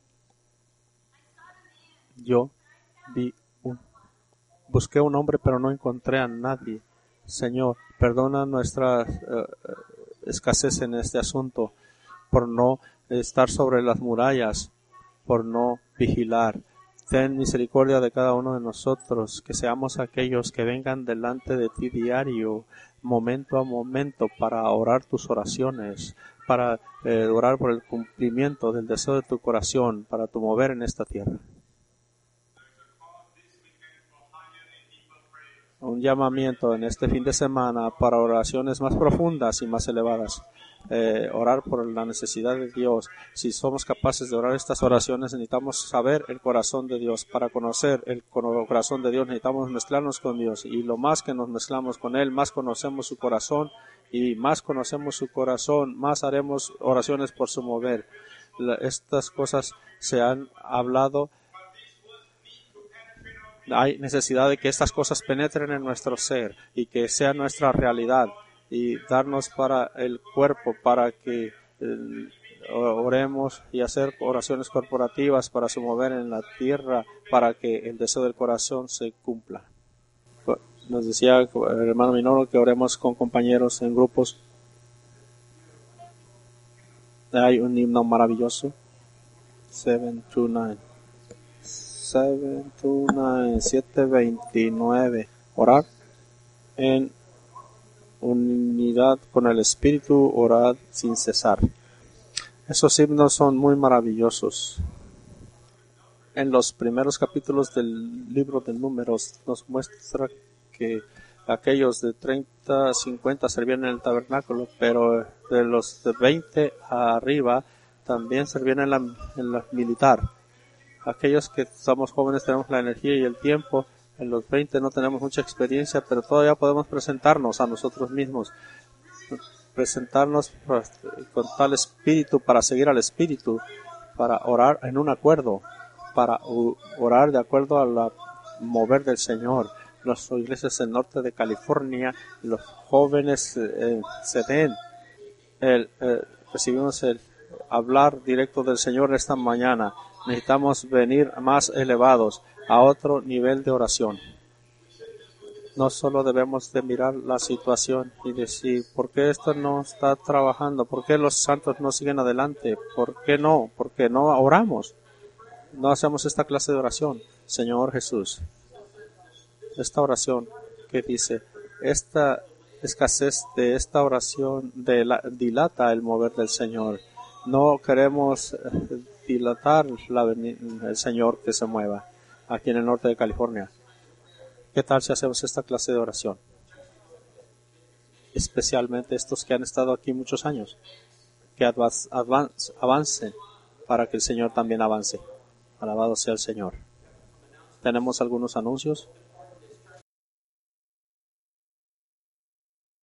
Yo vi un, busqué un hombre, pero no encontré a nadie. Señor, perdona nuestra uh, escasez en este asunto, por no estar sobre las murallas, por no vigilar. Ten misericordia de cada uno de nosotros, que seamos aquellos que vengan delante de ti diario, momento a momento, para orar tus oraciones, para eh, orar por el cumplimiento del deseo de tu corazón, para tu mover en esta tierra. un llamamiento en este fin de semana para oraciones más profundas y más elevadas. Eh, orar por la necesidad de Dios. Si somos capaces de orar estas oraciones, necesitamos saber el corazón de Dios. Para conocer el corazón de Dios necesitamos mezclarnos con Dios, y lo más que nos mezclamos con Él, más conocemos su corazón, y más conocemos su corazón, más haremos oraciones por su mover. La, estas cosas se han hablado. Hay necesidad de que estas cosas penetren en nuestro ser y que sea nuestra realidad, y darnos para el cuerpo, para que eh, oremos y hacer oraciones corporativas para su mover en la tierra, para que el deseo del corazón se cumpla. Nos decía el hermano Minoro que oremos con compañeros en grupos. Hay un himno maravilloso. siete veintinueve. siete veintinueve. siete veintinueve. Orar en unidad con el Espíritu, orad sin cesar. Esos himnos son muy maravillosos. En los primeros capítulos del libro de Números nos muestra que aquellos de treinta a cincuenta servían en el tabernáculo, pero de los de veinte arriba también servían en la, en la militar. Aquellos que somos jóvenes tenemos la energía y el tiempo. En los veinte no tenemos mucha experiencia, pero todavía podemos presentarnos a nosotros mismos, presentarnos con tal espíritu para seguir al Espíritu, para orar en un acuerdo, para orar de acuerdo a la mover del Señor. Las iglesias del norte de California, los jóvenes eh, se den, el, eh, recibimos el hablar directo del Señor esta mañana. Necesitamos venir más elevados a otro nivel de oración. No solo debemos de mirar la situación y decir, ¿por qué esto no está trabajando? ¿Por qué los santos no siguen adelante? ¿Por qué no? ¿Por qué no oramos? No hacemos esta clase de oración. Señor Jesús, esta oración que dice, esta escasez de esta oración de la, dilata el mover del Señor. No queremos dilatar la, el Señor que se mueva aquí en el norte de California. ¿Qué tal si hacemos esta clase de oración? Especialmente estos que han estado aquí muchos años, que avance, avancen para que el Señor también avance. Alabado sea el Señor. Tenemos algunos anuncios.